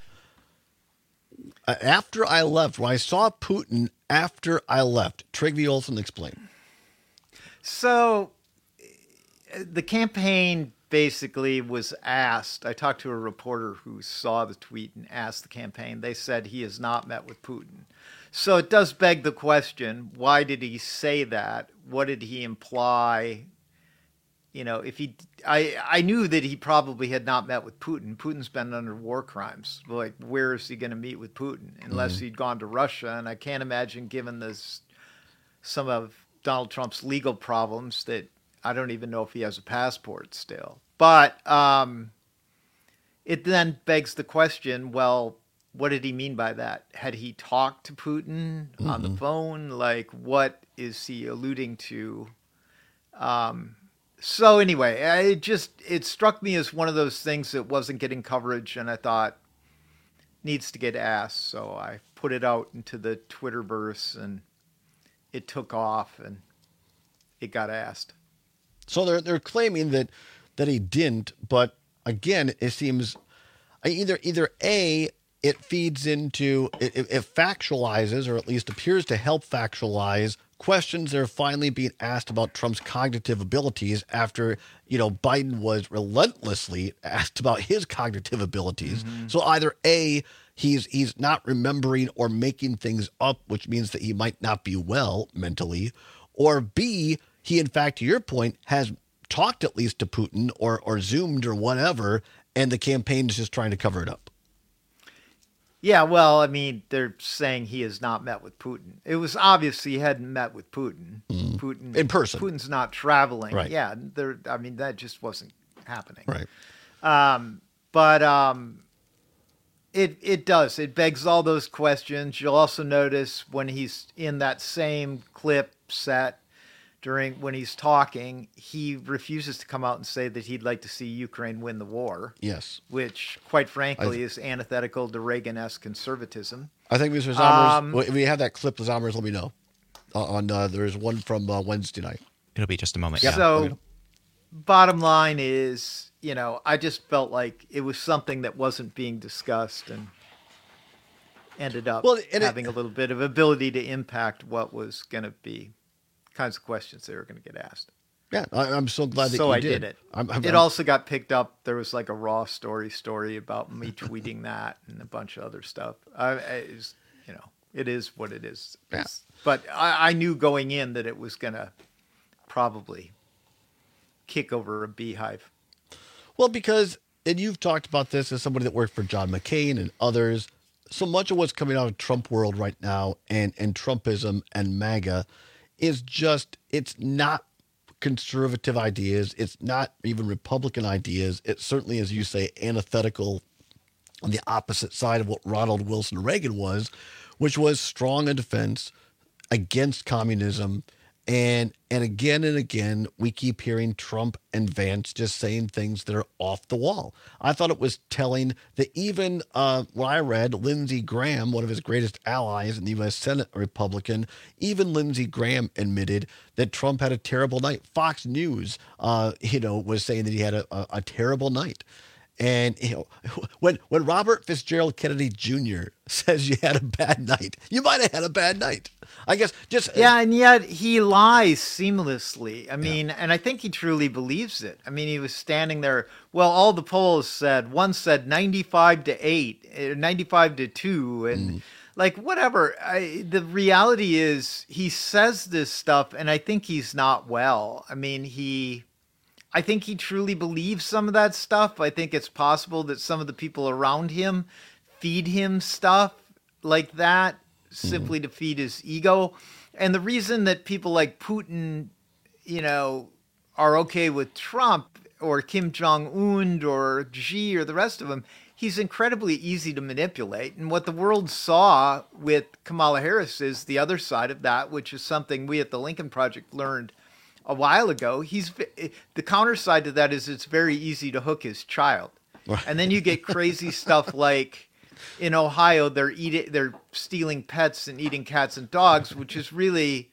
Uh, after I left, when I saw Putin after I left, Trygve Olsen, explain. So the campaign basically was asked, I talked to a reporter who saw the tweet and asked the campaign. They said he has not met with Putin. So it does beg the question, why did he say that? What did he imply? You know, if he, I, I knew that he probably had not met with Putin. Putin's been under war crimes. Like, where is he going to meet with Putin? Unless mm-hmm. he'd gone to Russia. And I can't imagine, given this, some of Donald Trump's legal problems, that I don't even know if he has a passport still. But um, it then begs the question, well, what did he mean by that? Had he talked to Putin mm-hmm. on the phone? Like, what is he alluding to? Um, so anyway, it just, it struck me as one of those things that wasn't getting coverage, and I thought needs to get asked. So I put it out into the Twitterverse, and it took off, and it got asked. So they're they're claiming that that he didn't, but again, it seems either either A, it feeds into it, it factualizes, or at least appears to help factualize questions that are finally being asked about Trump's cognitive abilities after, you know, Biden was relentlessly asked about his cognitive abilities. Mm-hmm. So either A, he's he's not remembering or making things up, which means that he might not be well mentally, or B, he, in fact, to your point, has talked at least to Putin or, or Zoomed or whatever, and the campaign is just trying to cover it up. Yeah, well, I mean, they're saying he has not met with Putin. It was obvious he hadn't met with Putin. Mm. Putin in person. Putin's not traveling. Right. Yeah, there. I mean, that just wasn't happening. Right. Um, but um, it it does. It begs all those questions. You'll also notice when he's in that same clip set, during when he's talking, he refuses to come out and say that he'd like to see Ukraine win the war. Yes. Which, quite frankly, th- is antithetical to Reagan-esque conservatism. I think Mister Zommers, um, if we have that clip, Zommers, let me know. Uh, on uh, There's one from uh, Wednesday night. It'll be just a moment. Yeah. So, bottom line is, you know, I just felt like it was something that wasn't being discussed and ended up well, having it, a little bit of ability to impact what was going to be kinds of questions they were going to get asked. Yeah, I, I'm so glad that so you I did. did it. I'm, I'm, it I'm, also got picked up. There was like a raw story story about me tweeting that and a bunch of other stuff. I, I was, you know, it is what it is. Yeah. But I, I knew going in that it was going to probably kick over a beehive. Well, because, and you've talked about this as somebody that worked for John McCain and others, so much of what's coming out of Trump world right now and, and Trumpism and MAGA is just, it's not conservative ideas. It's not even Republican ideas. It's certainly, as you say, antithetical on the opposite side of what Ronald Wilson Reagan was, which was strong in defense against communism. And and again and again, we keep hearing Trump and Vance just saying things that are off the wall. I thought it was telling that even uh, when I read Lindsey Graham, one of his greatest allies in the U S Senate Republican, even Lindsey Graham admitted that Trump had a terrible night. Fox News, uh, you know, was saying that he had a, a, a terrible night. And you know, when when Robert Fitzgerald Kennedy Junior says you had a bad night, you might have had a bad night. I guess just yeah, and yet he lies seamlessly. I mean, yeah. and I think he truly believes it. I mean, he was standing there. Well, all the polls said one said ninety-five to eight, ninety-five to two, and mm. like whatever. I, the reality is, he says this stuff, and I think he's not well. I mean, he. I think he truly believes some of that stuff. I think it's possible that some of the people around him feed him stuff like that simply mm. to feed his ego. And the reason that people like Putin, you know, are okay with Trump or Kim Jong-un or Xi or the rest of them, he's incredibly easy to manipulate. And what the world saw with Kamala Harris is the other side of that, which is something we at the Lincoln Project learned a while ago. He's the counter side to that is it's very easy to hook his child. And then you get crazy stuff like in Ohio, they're eating, they're stealing pets and eating cats and dogs, which is really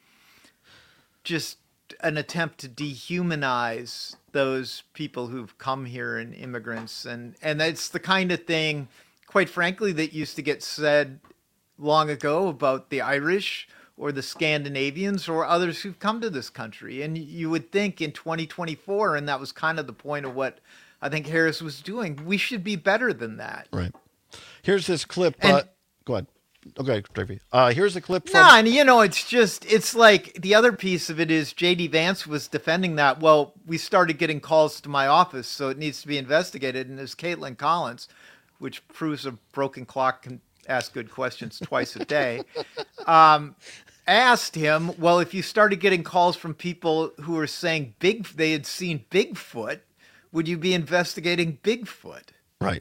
just an attempt to dehumanize those people who've come here and immigrants. And, and it's the kind of thing, quite frankly, that used to get said long ago about the Irish or the Scandinavians or others who've come to this country. And you would think in twenty twenty-four, and that was kind of the point of what I think Harris was doing, we should be better than that. Right. Here's this clip. And, uh, go ahead. Okay, Tracy. Uh, here's a clip from... No, and you know, it's just, it's like, the other piece of it is J D Vance was defending that. Well, we started getting calls to my office, so it needs to be investigated. And there's Caitlin Collins, which proves a broken clock can ask good questions twice a day, um, asked him, well, if you started getting calls from people who were saying big, they had seen Bigfoot, would you be investigating Bigfoot? Right.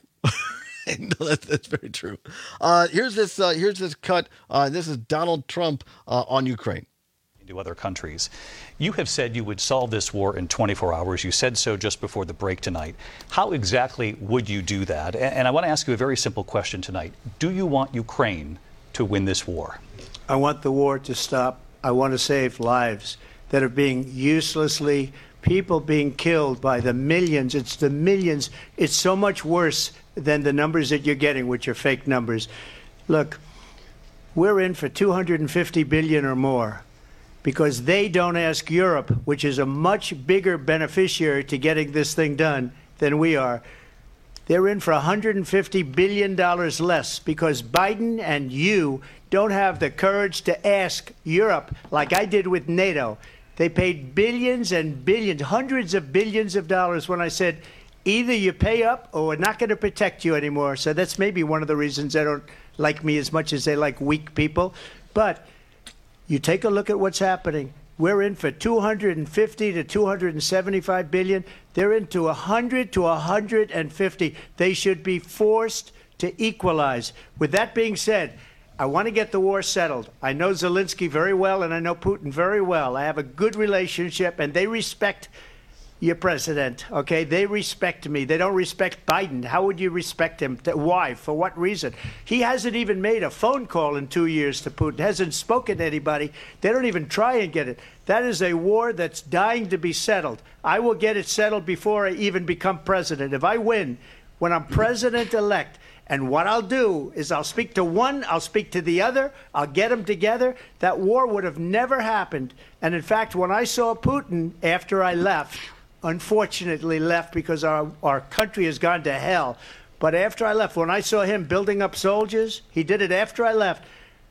No, that's, that's very true. Uh, here's this. Uh, here's this cut. Uh, this is Donald Trump uh, on Ukraine. To other countries. You have said you would solve this war in twenty-four hours. You said so just before the break tonight. How exactly would you do that? And I want to ask you a very simple question tonight. Do you want Ukraine to win this war? I want the war to stop. I want to save lives that are being uselessly, people being killed by the millions. It's the millions. It's so much worse than the numbers that you're getting, which are fake numbers. Look, we're in for two hundred fifty billion or more, because they don't ask Europe, which is a much bigger beneficiary to getting this thing done than we are. They're in for one hundred fifty billion dollars less because Biden and you don't have the courage to ask Europe like I did with NATO. They paid billions and billions, hundreds of billions of dollars when I said, either you pay up or we're not going to protect you anymore. So that's maybe one of the reasons they don't like me as much as they like weak people. But you take a look at what's happening. We're in for two hundred fifty to two hundred seventy-five billion. They're into one hundred to one hundred fifty. They should be forced to equalize. With that being said, I want to get the war settled. I know Zelensky very well, and I know Putin very well. I have a good relationship, and they respect your president, okay? They respect me. They don't respect Biden. How would you respect him? Why? For what reason? He hasn't even made a phone call in two years to Putin, hasn't spoken to anybody. They don't even try and get it. That is a war that's dying to be settled. I will get it settled before I even become president. If I win, when I'm president-elect, and what I'll do is I'll speak to one, I'll speak to the other, I'll get them together. That war would have never happened. And in fact, when I saw Putin after I left, unfortunately left because our, our country has gone to hell. But after I left, when I saw him building up soldiers, he did it after I left.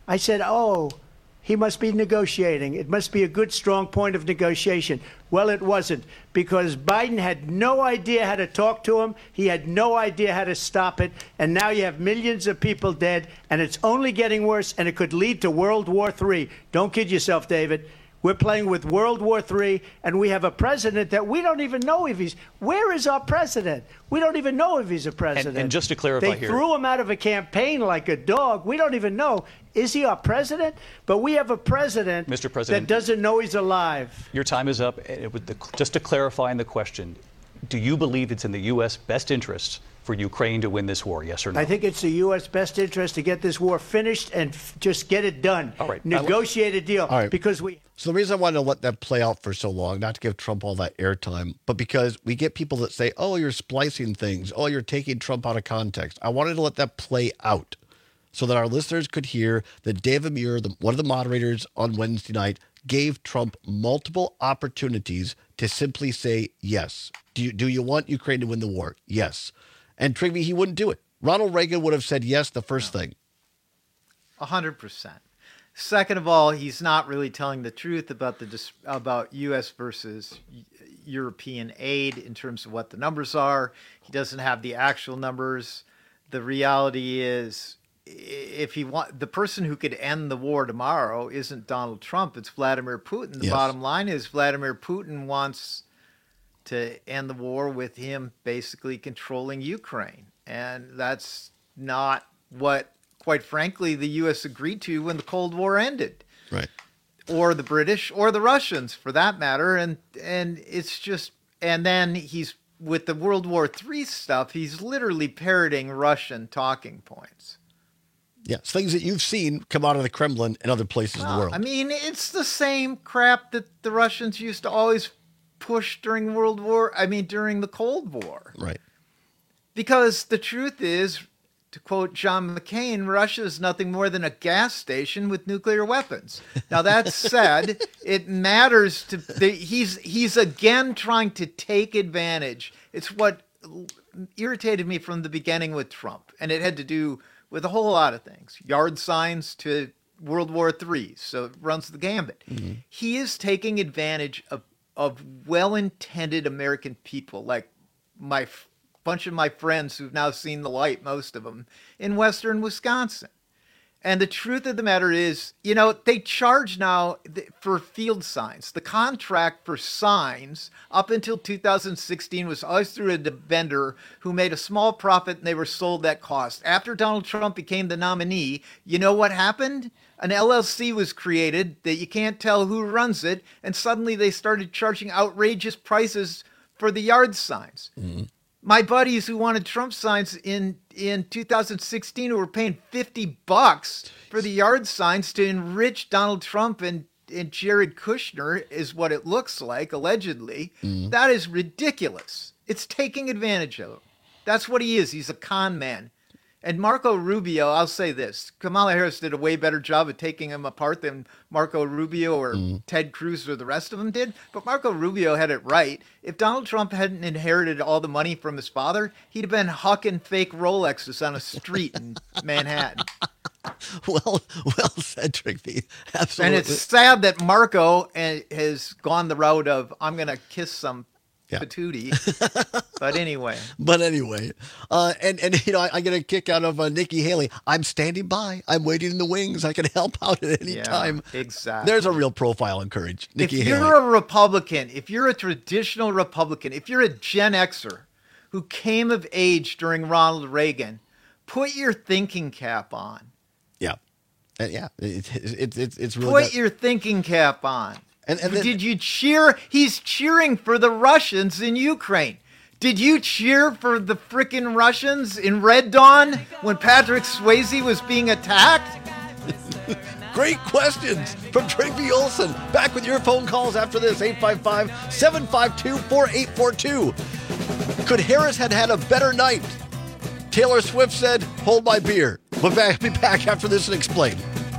I said, oh, he must be negotiating. It must be a good, strong point of negotiation. Well, it wasn't, because Biden had no idea how to talk to him. He had no idea how to stop it. And now you have millions of people dead, and it's only getting worse, and it could lead to World War Three. Don't kid yourself, David. We're playing with World War Three, and we have a president that we don't even know if he's... Where is our president? We don't even know if he's a president. And, and just to clarify they here... They threw him out of a campaign like a dog. We don't even know. Is he our president? But we have a president, Mister President that doesn't know he's alive. Your time is up. Just to clarify in the question, do you believe it's in the U S best interest for Ukraine to win this war, yes or no? I think it's the U S best interest to get this war finished and f- just get it done. All right. Negotiate a deal. All right. Because we... So the reason I wanted to let that play out for so long, not to give Trump all that airtime, but because we get people that say, oh, you're splicing things. Oh, you're taking Trump out of context. I wanted to let that play out so that our listeners could hear that David Muir, the, one of the moderators on Wednesday night, gave Trump multiple opportunities to simply say yes. Do you, do you want Ukraine to win the war? Yes. And Trigby, he wouldn't do it. Ronald Reagan would have said yes the first no. thing. A hundred percent. Second of all, he's not really telling the truth about the about U S versus European aid in terms of what the numbers are. He doesn't have the actual numbers. The reality is, if he want the person who could end the war tomorrow isn't Donald Trump, it's Vladimir Putin. The yes. bottom line is Vladimir Putin wants to end the war with him basically controlling Ukraine. And that's not what, quite frankly, the U S agreed to when the Cold War ended. Right. Or the British or the Russians, for that matter. And and it's just, and then he's, with the World War Three stuff, he's literally parroting Russian talking points. Yes, things that you've seen come out of the Kremlin and other places well, in the world. I mean, it's the same crap that the Russians used to always push during World War, I mean, during the Cold War. Right. Because the truth is, to quote John McCain, Russia is nothing more than a gas station with nuclear weapons. Now, that said, it matters to, the, he's, he's again trying to take advantage. It's what irritated me from the beginning with Trump, and it had to do with a whole lot of things. Yard signs to World War Three, so it runs the gambit. Mm-hmm. He is taking advantage of of well-intended American people, like my f- bunch of my friends who've now seen the light, most of them, in western Wisconsin. And the truth of the matter is, you know, they charge now th- for field signs. The contract for signs up until two thousand sixteen was always through a vendor who made a small profit, and they were sold at cost. After Donald Trump became the nominee, you know what happened? An L L C was created that you can't tell who runs it, and suddenly they started charging outrageous prices for the yard signs. Mm-hmm. My buddies who wanted Trump signs in, in two thousand sixteen who were paying fifty bucks for the yard signs to enrich Donald Trump and, and Jared Kushner is what it looks like, allegedly. Mm-hmm. That is ridiculous. It's taking advantage of him. That's what he is. He's a con man. And Marco Rubio, I'll say this, Kamala Harris did a way better job of taking him apart than Marco Rubio or mm. Ted Cruz or the rest of them did. But Marco Rubio had it right. If Donald Trump hadn't inherited all the money from his father, he'd have been hucking fake Rolexes on a street in Manhattan. Well, well said, Trigby. Absolutely. And it's sad that Marco has gone the route of, I'm going to kiss some yeah. patootie. But anyway. But anyway. Uh, and, and, you know, I, I get a kick out of uh, Nikki Haley. I'm standing by. I'm waiting in the wings. I can help out at any yeah, time. Exactly. There's a real profile in courage. Nikki if Haley. you're a Republican, if you're a traditional Republican, if you're a Gen Xer who came of age during Ronald Reagan, put your thinking cap on. Yeah. Uh, yeah. It's it, it, it's really. Put that- your thinking cap on. And, and then, did you cheer? He's cheering for the Russians in Ukraine. Did you cheer for the frickin' Russians in Red Dawn when Patrick Swayze was being attacked? Great questions from Trigby Olson. Back with your phone calls after this, eight five five, seven five two, four eight four two. Could Harris had had a better night? Taylor Swift said, hold my beer. We'll be back after this and explain.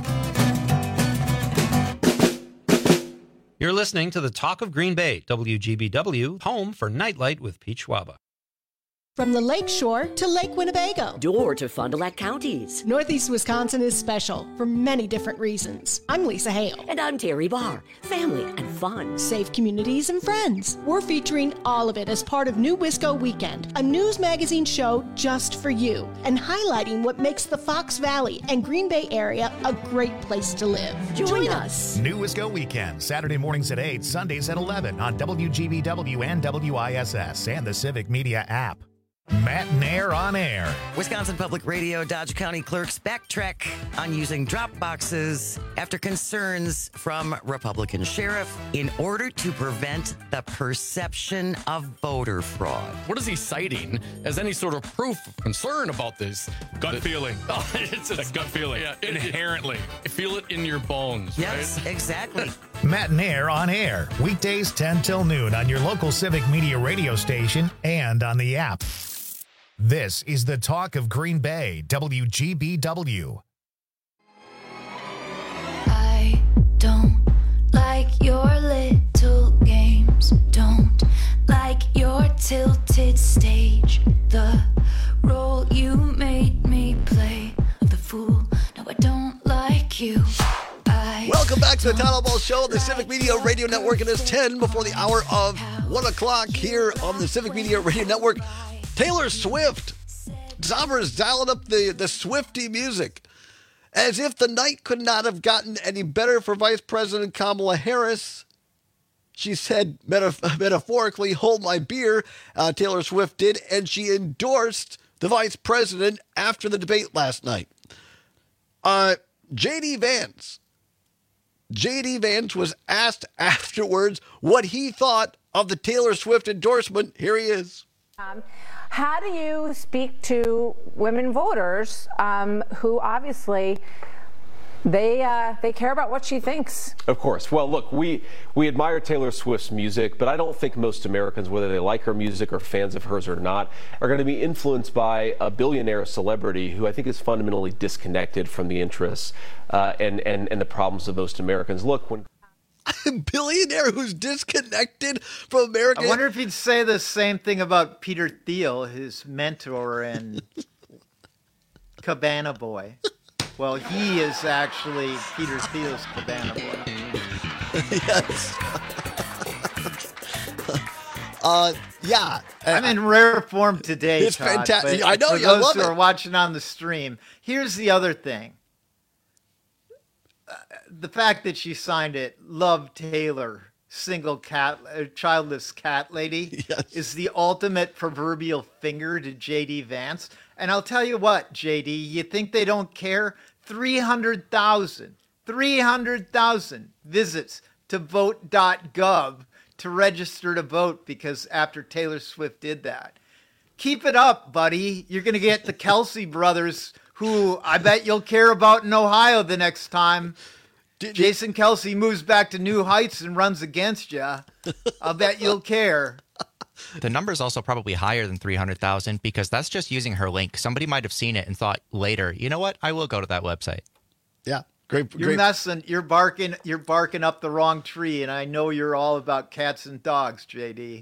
You're listening to the Talk of Green Bay, W G B W, home for Nightlight with Pete Schwaba. From the Lake Shore to Lake Winnebago. Door to Fond du Lac counties. Northeast Wisconsin is special for many different reasons. I'm Lisa Hale. And I'm Terry Barr. Family and fun. Safe communities and friends. We're featuring all of it as part of New Wisco Weekend, a news magazine show just for you, and highlighting what makes the Fox Valley and Green Bay area a great place to live. Join, Join us. us. New Wisco Weekend, Saturday mornings at eight, Sundays at eleven on W G B W and W I S S and the Civic Media app. Matt Nair on air. Wisconsin Public Radio Dodge County clerks backtrack on using drop boxes after concerns from Republican sheriff in order to prevent the perception of voter fraud. What is he citing as any sort of proof of concern about this? Gut the, feeling. Oh, it's a gut feeling. Yeah, it, inherently. It, feel it in your bones. Yes, right? exactly. Matt Nair on air. Weekdays ten till noon on your local Civic Media radio station and on the app. This is the talk of Green Bay, W G B W. I don't like your little games, don't like your tilted stage, the role you made me play, the fool, no I don't like you. I Welcome back to the Town Hall Ball Show on the Civic Media Radio Network. It is ten before the hour of one o'clock here on the Civic Media Radio Network. Taylor Swift. Zommer's dialing up the, the Swiftie music. As if the night could not have gotten any better for Vice President Kamala Harris. She said, metaf- metaphorically, hold my beer, uh, Taylor Swift did, and she endorsed the Vice President after the debate last night. Uh, J D Vance. J D Vance was asked afterwards what he thought of the Taylor Swift endorsement. Here he is. Um, how do you speak to women voters um, who obviously they uh, they care about what she thinks? Of course. Well, look, we we admire Taylor Swift's music, but I don't think most Americans, whether they like her music or fans of hers or not, are going to be influenced by a billionaire celebrity who I think is fundamentally disconnected from the interests uh, and, and, and the problems of most Americans. Look, when A billionaire who's disconnected from America. I wonder if he'd say the same thing about Peter Thiel, his mentor and Cabana Boy. Well, he is actually Peter Thiel's Cabana Boy. Yes. uh, yeah. I'm in rare form today, It's Todd, fantastic. but I know, for I those love who it. are watching on the stream, here's the other thing. The fact that she signed it, Love Taylor, single cat, uh, childless cat lady, yes. is the ultimate proverbial finger to J D Vance. And I'll tell you what, J D, you think they don't care? three hundred thousand, three hundred thousand visits to vote dot gov to register to vote because after Taylor Swift did that. Keep it up, buddy. You're going to get the Kelsey brothers, who I bet you'll care about in Ohio the next time. Did Jason Kelsey moves back to New Heights and runs against you. I'll bet you'll care. The number's also probably higher than three hundred thousand because that's just using her link. Somebody might have seen it and thought later, you know what? I will go to that website. Yeah, great. You're great. messing. You're barking. You're barking up the wrong tree, and I know you're all about cats and dogs, J D.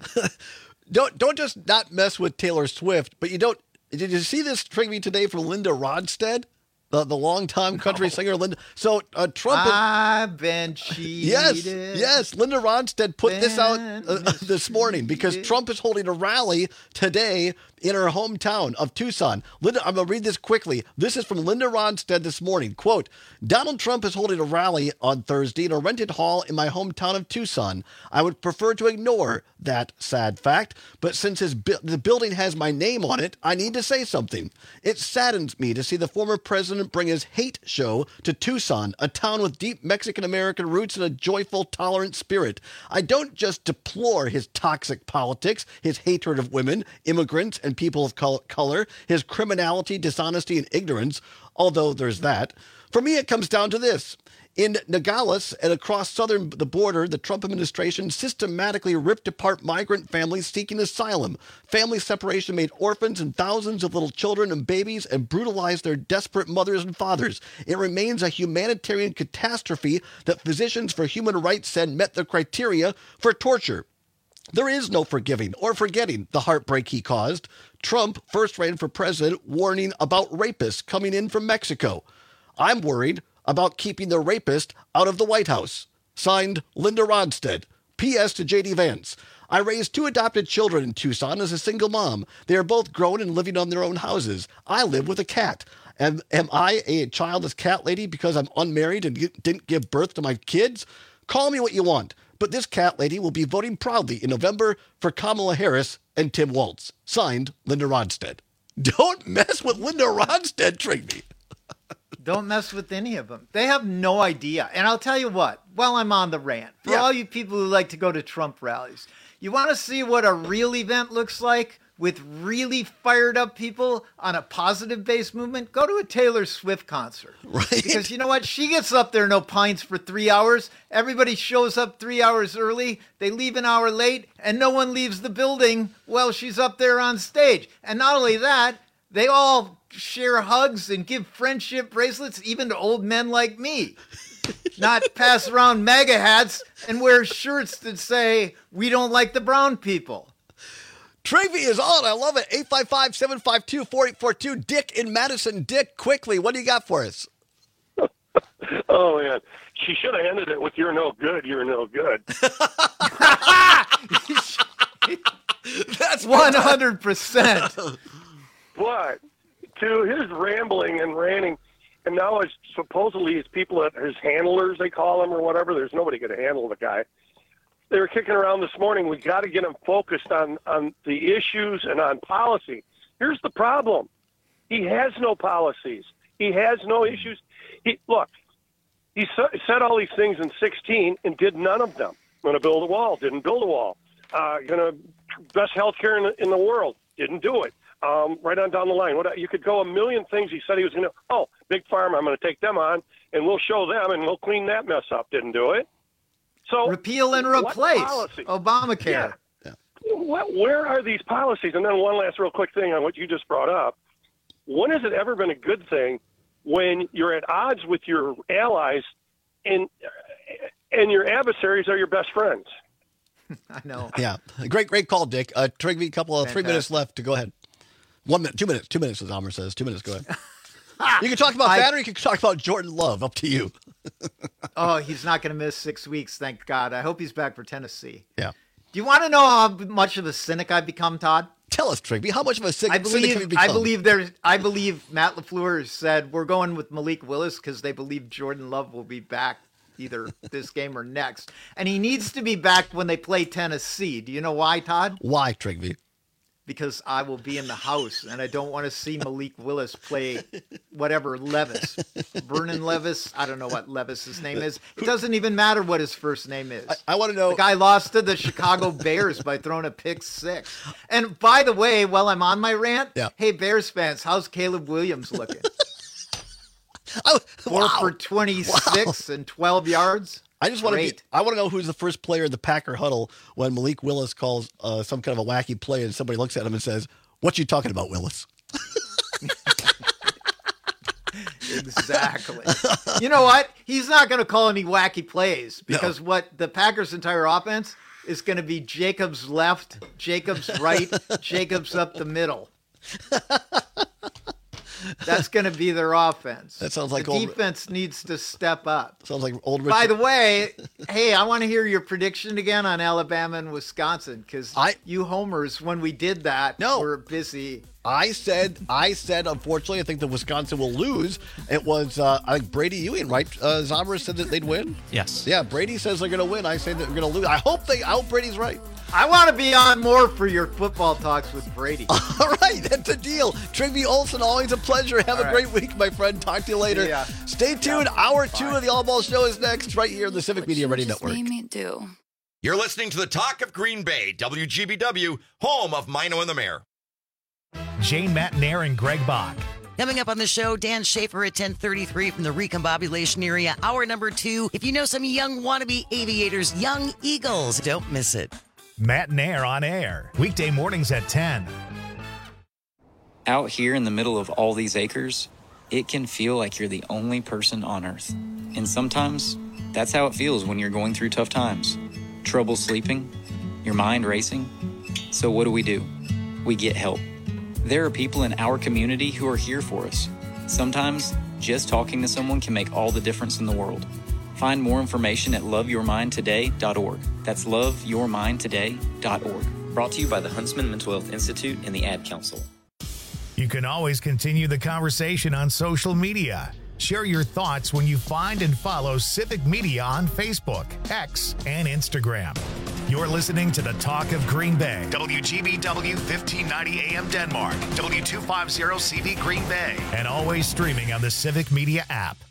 don't don't just not mess with Taylor Swift, but you don't. Did you see this tribute today from Linda Ronstadt? The, the longtime country no. singer, Linda. So uh, Trump. I've been cheated. Yes, yes. Linda Ronstadt put been this out uh, this morning because Trump is holding a rally today in her hometown of Tucson. Linda, I'm going to read this quickly. This is from Linda Ronstadt this morning. Quote, Donald Trump is holding a rally on Thursday in a rented hall in my hometown of Tucson. I would prefer to ignore that sad fact, but since his bu- the building has my name on it, I need to say something. It saddens me to see the former president bring his hate show to Tucson, a town with deep Mexican-American roots and a joyful, tolerant spirit. I don't just deplore his toxic politics, his hatred of women, immigrants, and people of color, his criminality, dishonesty, and ignorance, although there's that. For me, it comes down to this. In Nogales and across southern the border, the Trump administration systematically ripped apart migrant families seeking asylum. Family separation made orphans and thousands of little children and babies and brutalized their desperate mothers and fathers. It remains a humanitarian catastrophe that Physicians for Human Rights said met the criteria for torture. There is no forgiving or forgetting the heartbreak he caused. Trump first ran for president warning about rapists coming in from Mexico. I'm worried about keeping the rapist out of the White House. Signed, Linda Ronstadt. P S to J D Vance. I raised two adopted children in Tucson as a single mom. They are both grown and living on their own houses. I live with a cat. Am, am I a childless cat lady because I'm unmarried and didn't give birth to my kids? Call me what you want, but this cat lady will be voting proudly in November for Kamala Harris and Tim Walz. Signed, Linda Ronstadt. Don't mess with Linda Ronstadt, Trigby. Don't mess with any of them. They have no idea. And I'll tell you what, while I'm on the rant, for yeah. all you people who like to go to Trump rallies, you want to see what a real event looks like with really fired up people on a positive-based movement? Go to a Taylor Swift concert. Right. Because you know what? She gets up there, no pints for three hours. Everybody shows up three hours early. They leave an hour late, and no one leaves the building while she's up there on stage. And not only that, they all share hugs and give friendship bracelets, even to old men like me. Not pass around MAGA hats and wear shirts that say, we don't like the brown people. Trivia is on. I love it. eight five five, seven five two, four eight four two. Dick in Madison. Dick, quickly, what do you got for us? Oh, man. She should have ended it with, you're no good, you're no good. That's one hundred percent. But to his rambling and ranting, and now it's supposedly his people, his handlers, they call him or whatever. There's nobody going to handle the guy. They were kicking around this morning. We got to get him focused on, on the issues and on policy. Here's the problem. He has no policies. He has no issues. He, look, he said all these things in sixteen and did none of them. Going to build a wall, didn't build a wall. Uh, going to best health care in the, in the world, didn't do it. Um, right on down the line. What you could go a million things he said he was going to. Oh, big pharma, I'm going to take them on, and we'll show them, and we'll clean that mess up. Didn't do it. So repeal and replace Obamacare. Yeah. Yeah. What, where are these policies? And then one last real quick thing on what you just brought up. When has it ever been a good thing when you're at odds with your allies and and your adversaries are your best friends? I know. Yeah, great, great call, Dick. Uh, Trigby, couple of Fantastic. three minutes left to go ahead. One minute, two minutes, two minutes, as Amr says. Two minutes, go ahead. You can talk about I, that or you can talk about Jordan Love. Up to you. Oh, he's not going to miss six weeks, thank God. I hope he's back for Tennessee. Yeah. Do you want to know how much of a cynic I've become, Todd? Tell us, Trigby, how much of a cynic, I believe, cynic have you become? I believe, there's, I believe Matt LaFleur said we're going with Malik Willis because they believe Jordan Love will be back either this game or next. And he needs to be back when they play Tennessee. Do you know why, Todd? Why, Trigby? Because I will be in the house, and I don't want to see Malik Willis play whatever Levis. Vernon Levis. I don't know what Levis's name is. It doesn't even matter what his first name is. I, I want to know. The guy lost to the Chicago Bears by throwing a pick six. And by the way, while I'm on my rant, yeah. Hey, Bears fans, how's Caleb Williams looking? oh, Four wow. for twenty-six wow. and twelve yards. I just want Great. to. Be, I want to know who's the first player in the Packer huddle when Malik Willis calls uh, some kind of a wacky play, and somebody looks at him and says, "What you talking about, Willis?" Exactly. You know what? He's not going to call any wacky plays because no. what the Packers' entire offense is going to be Jacobs left, Jacobs right, Jacobs up the middle. That's going to be their offense. That sounds like the old... defense needs to step up. Sounds like old. Richard... By the way, hey, I want to hear your prediction again on Alabama and Wisconsin because I... you homers, when we did that, no. were busy. I said, I said, unfortunately, I think that Wisconsin will lose. It was, uh, I think Brady Ewing, right? Uh, Zamra said that they'd win. Yes. Yeah, Brady says they're going to win. I say that they're going to lose. I hope they. I hope Brady's right. I want to be on more for your football talks with Brady. All right, that's a deal. Trigby Olson, always a pleasure. Have All a great right. week, my friend. Talk to you later. Yeah. Stay tuned. Yeah, Hour bye. two of the All Ball Show is next, right here on the Civic what Media Ready just Network. Made me do. You're listening to the Talk of Green Bay, W G B W, home of Mino and the Mayor. Jane Matanair and Greg Bach. Coming up on the show, Dan Schaefer at ten thirty-three from the Recombobulation area. Hour number two. If you know some young wannabe aviators, young Eagles, don't miss it. Matt and Air on air. Weekday mornings at ten. Out here in the middle of all these acres, it can feel like you're the only person on Earth. And sometimes, that's how it feels when you're going through tough times. Trouble sleeping, Your mind racing? So what do we do? We get help. There are people in our community who are here for us. Sometimes, just talking to someone can make all the difference in the world. Find more information at love your mind today dot org. That's love your mind today dot org. Brought to you by the Huntsman Mental Health Institute and the Ad Council. You can always continue the conversation on social media. Share your thoughts when you find and follow Civic Media on Facebook, X, and Instagram. You're listening to the Talk of Green Bay. W G B W fifteen ninety A M Denmark, W two fifty C V Green Bay, and always streaming on the Civic Media app.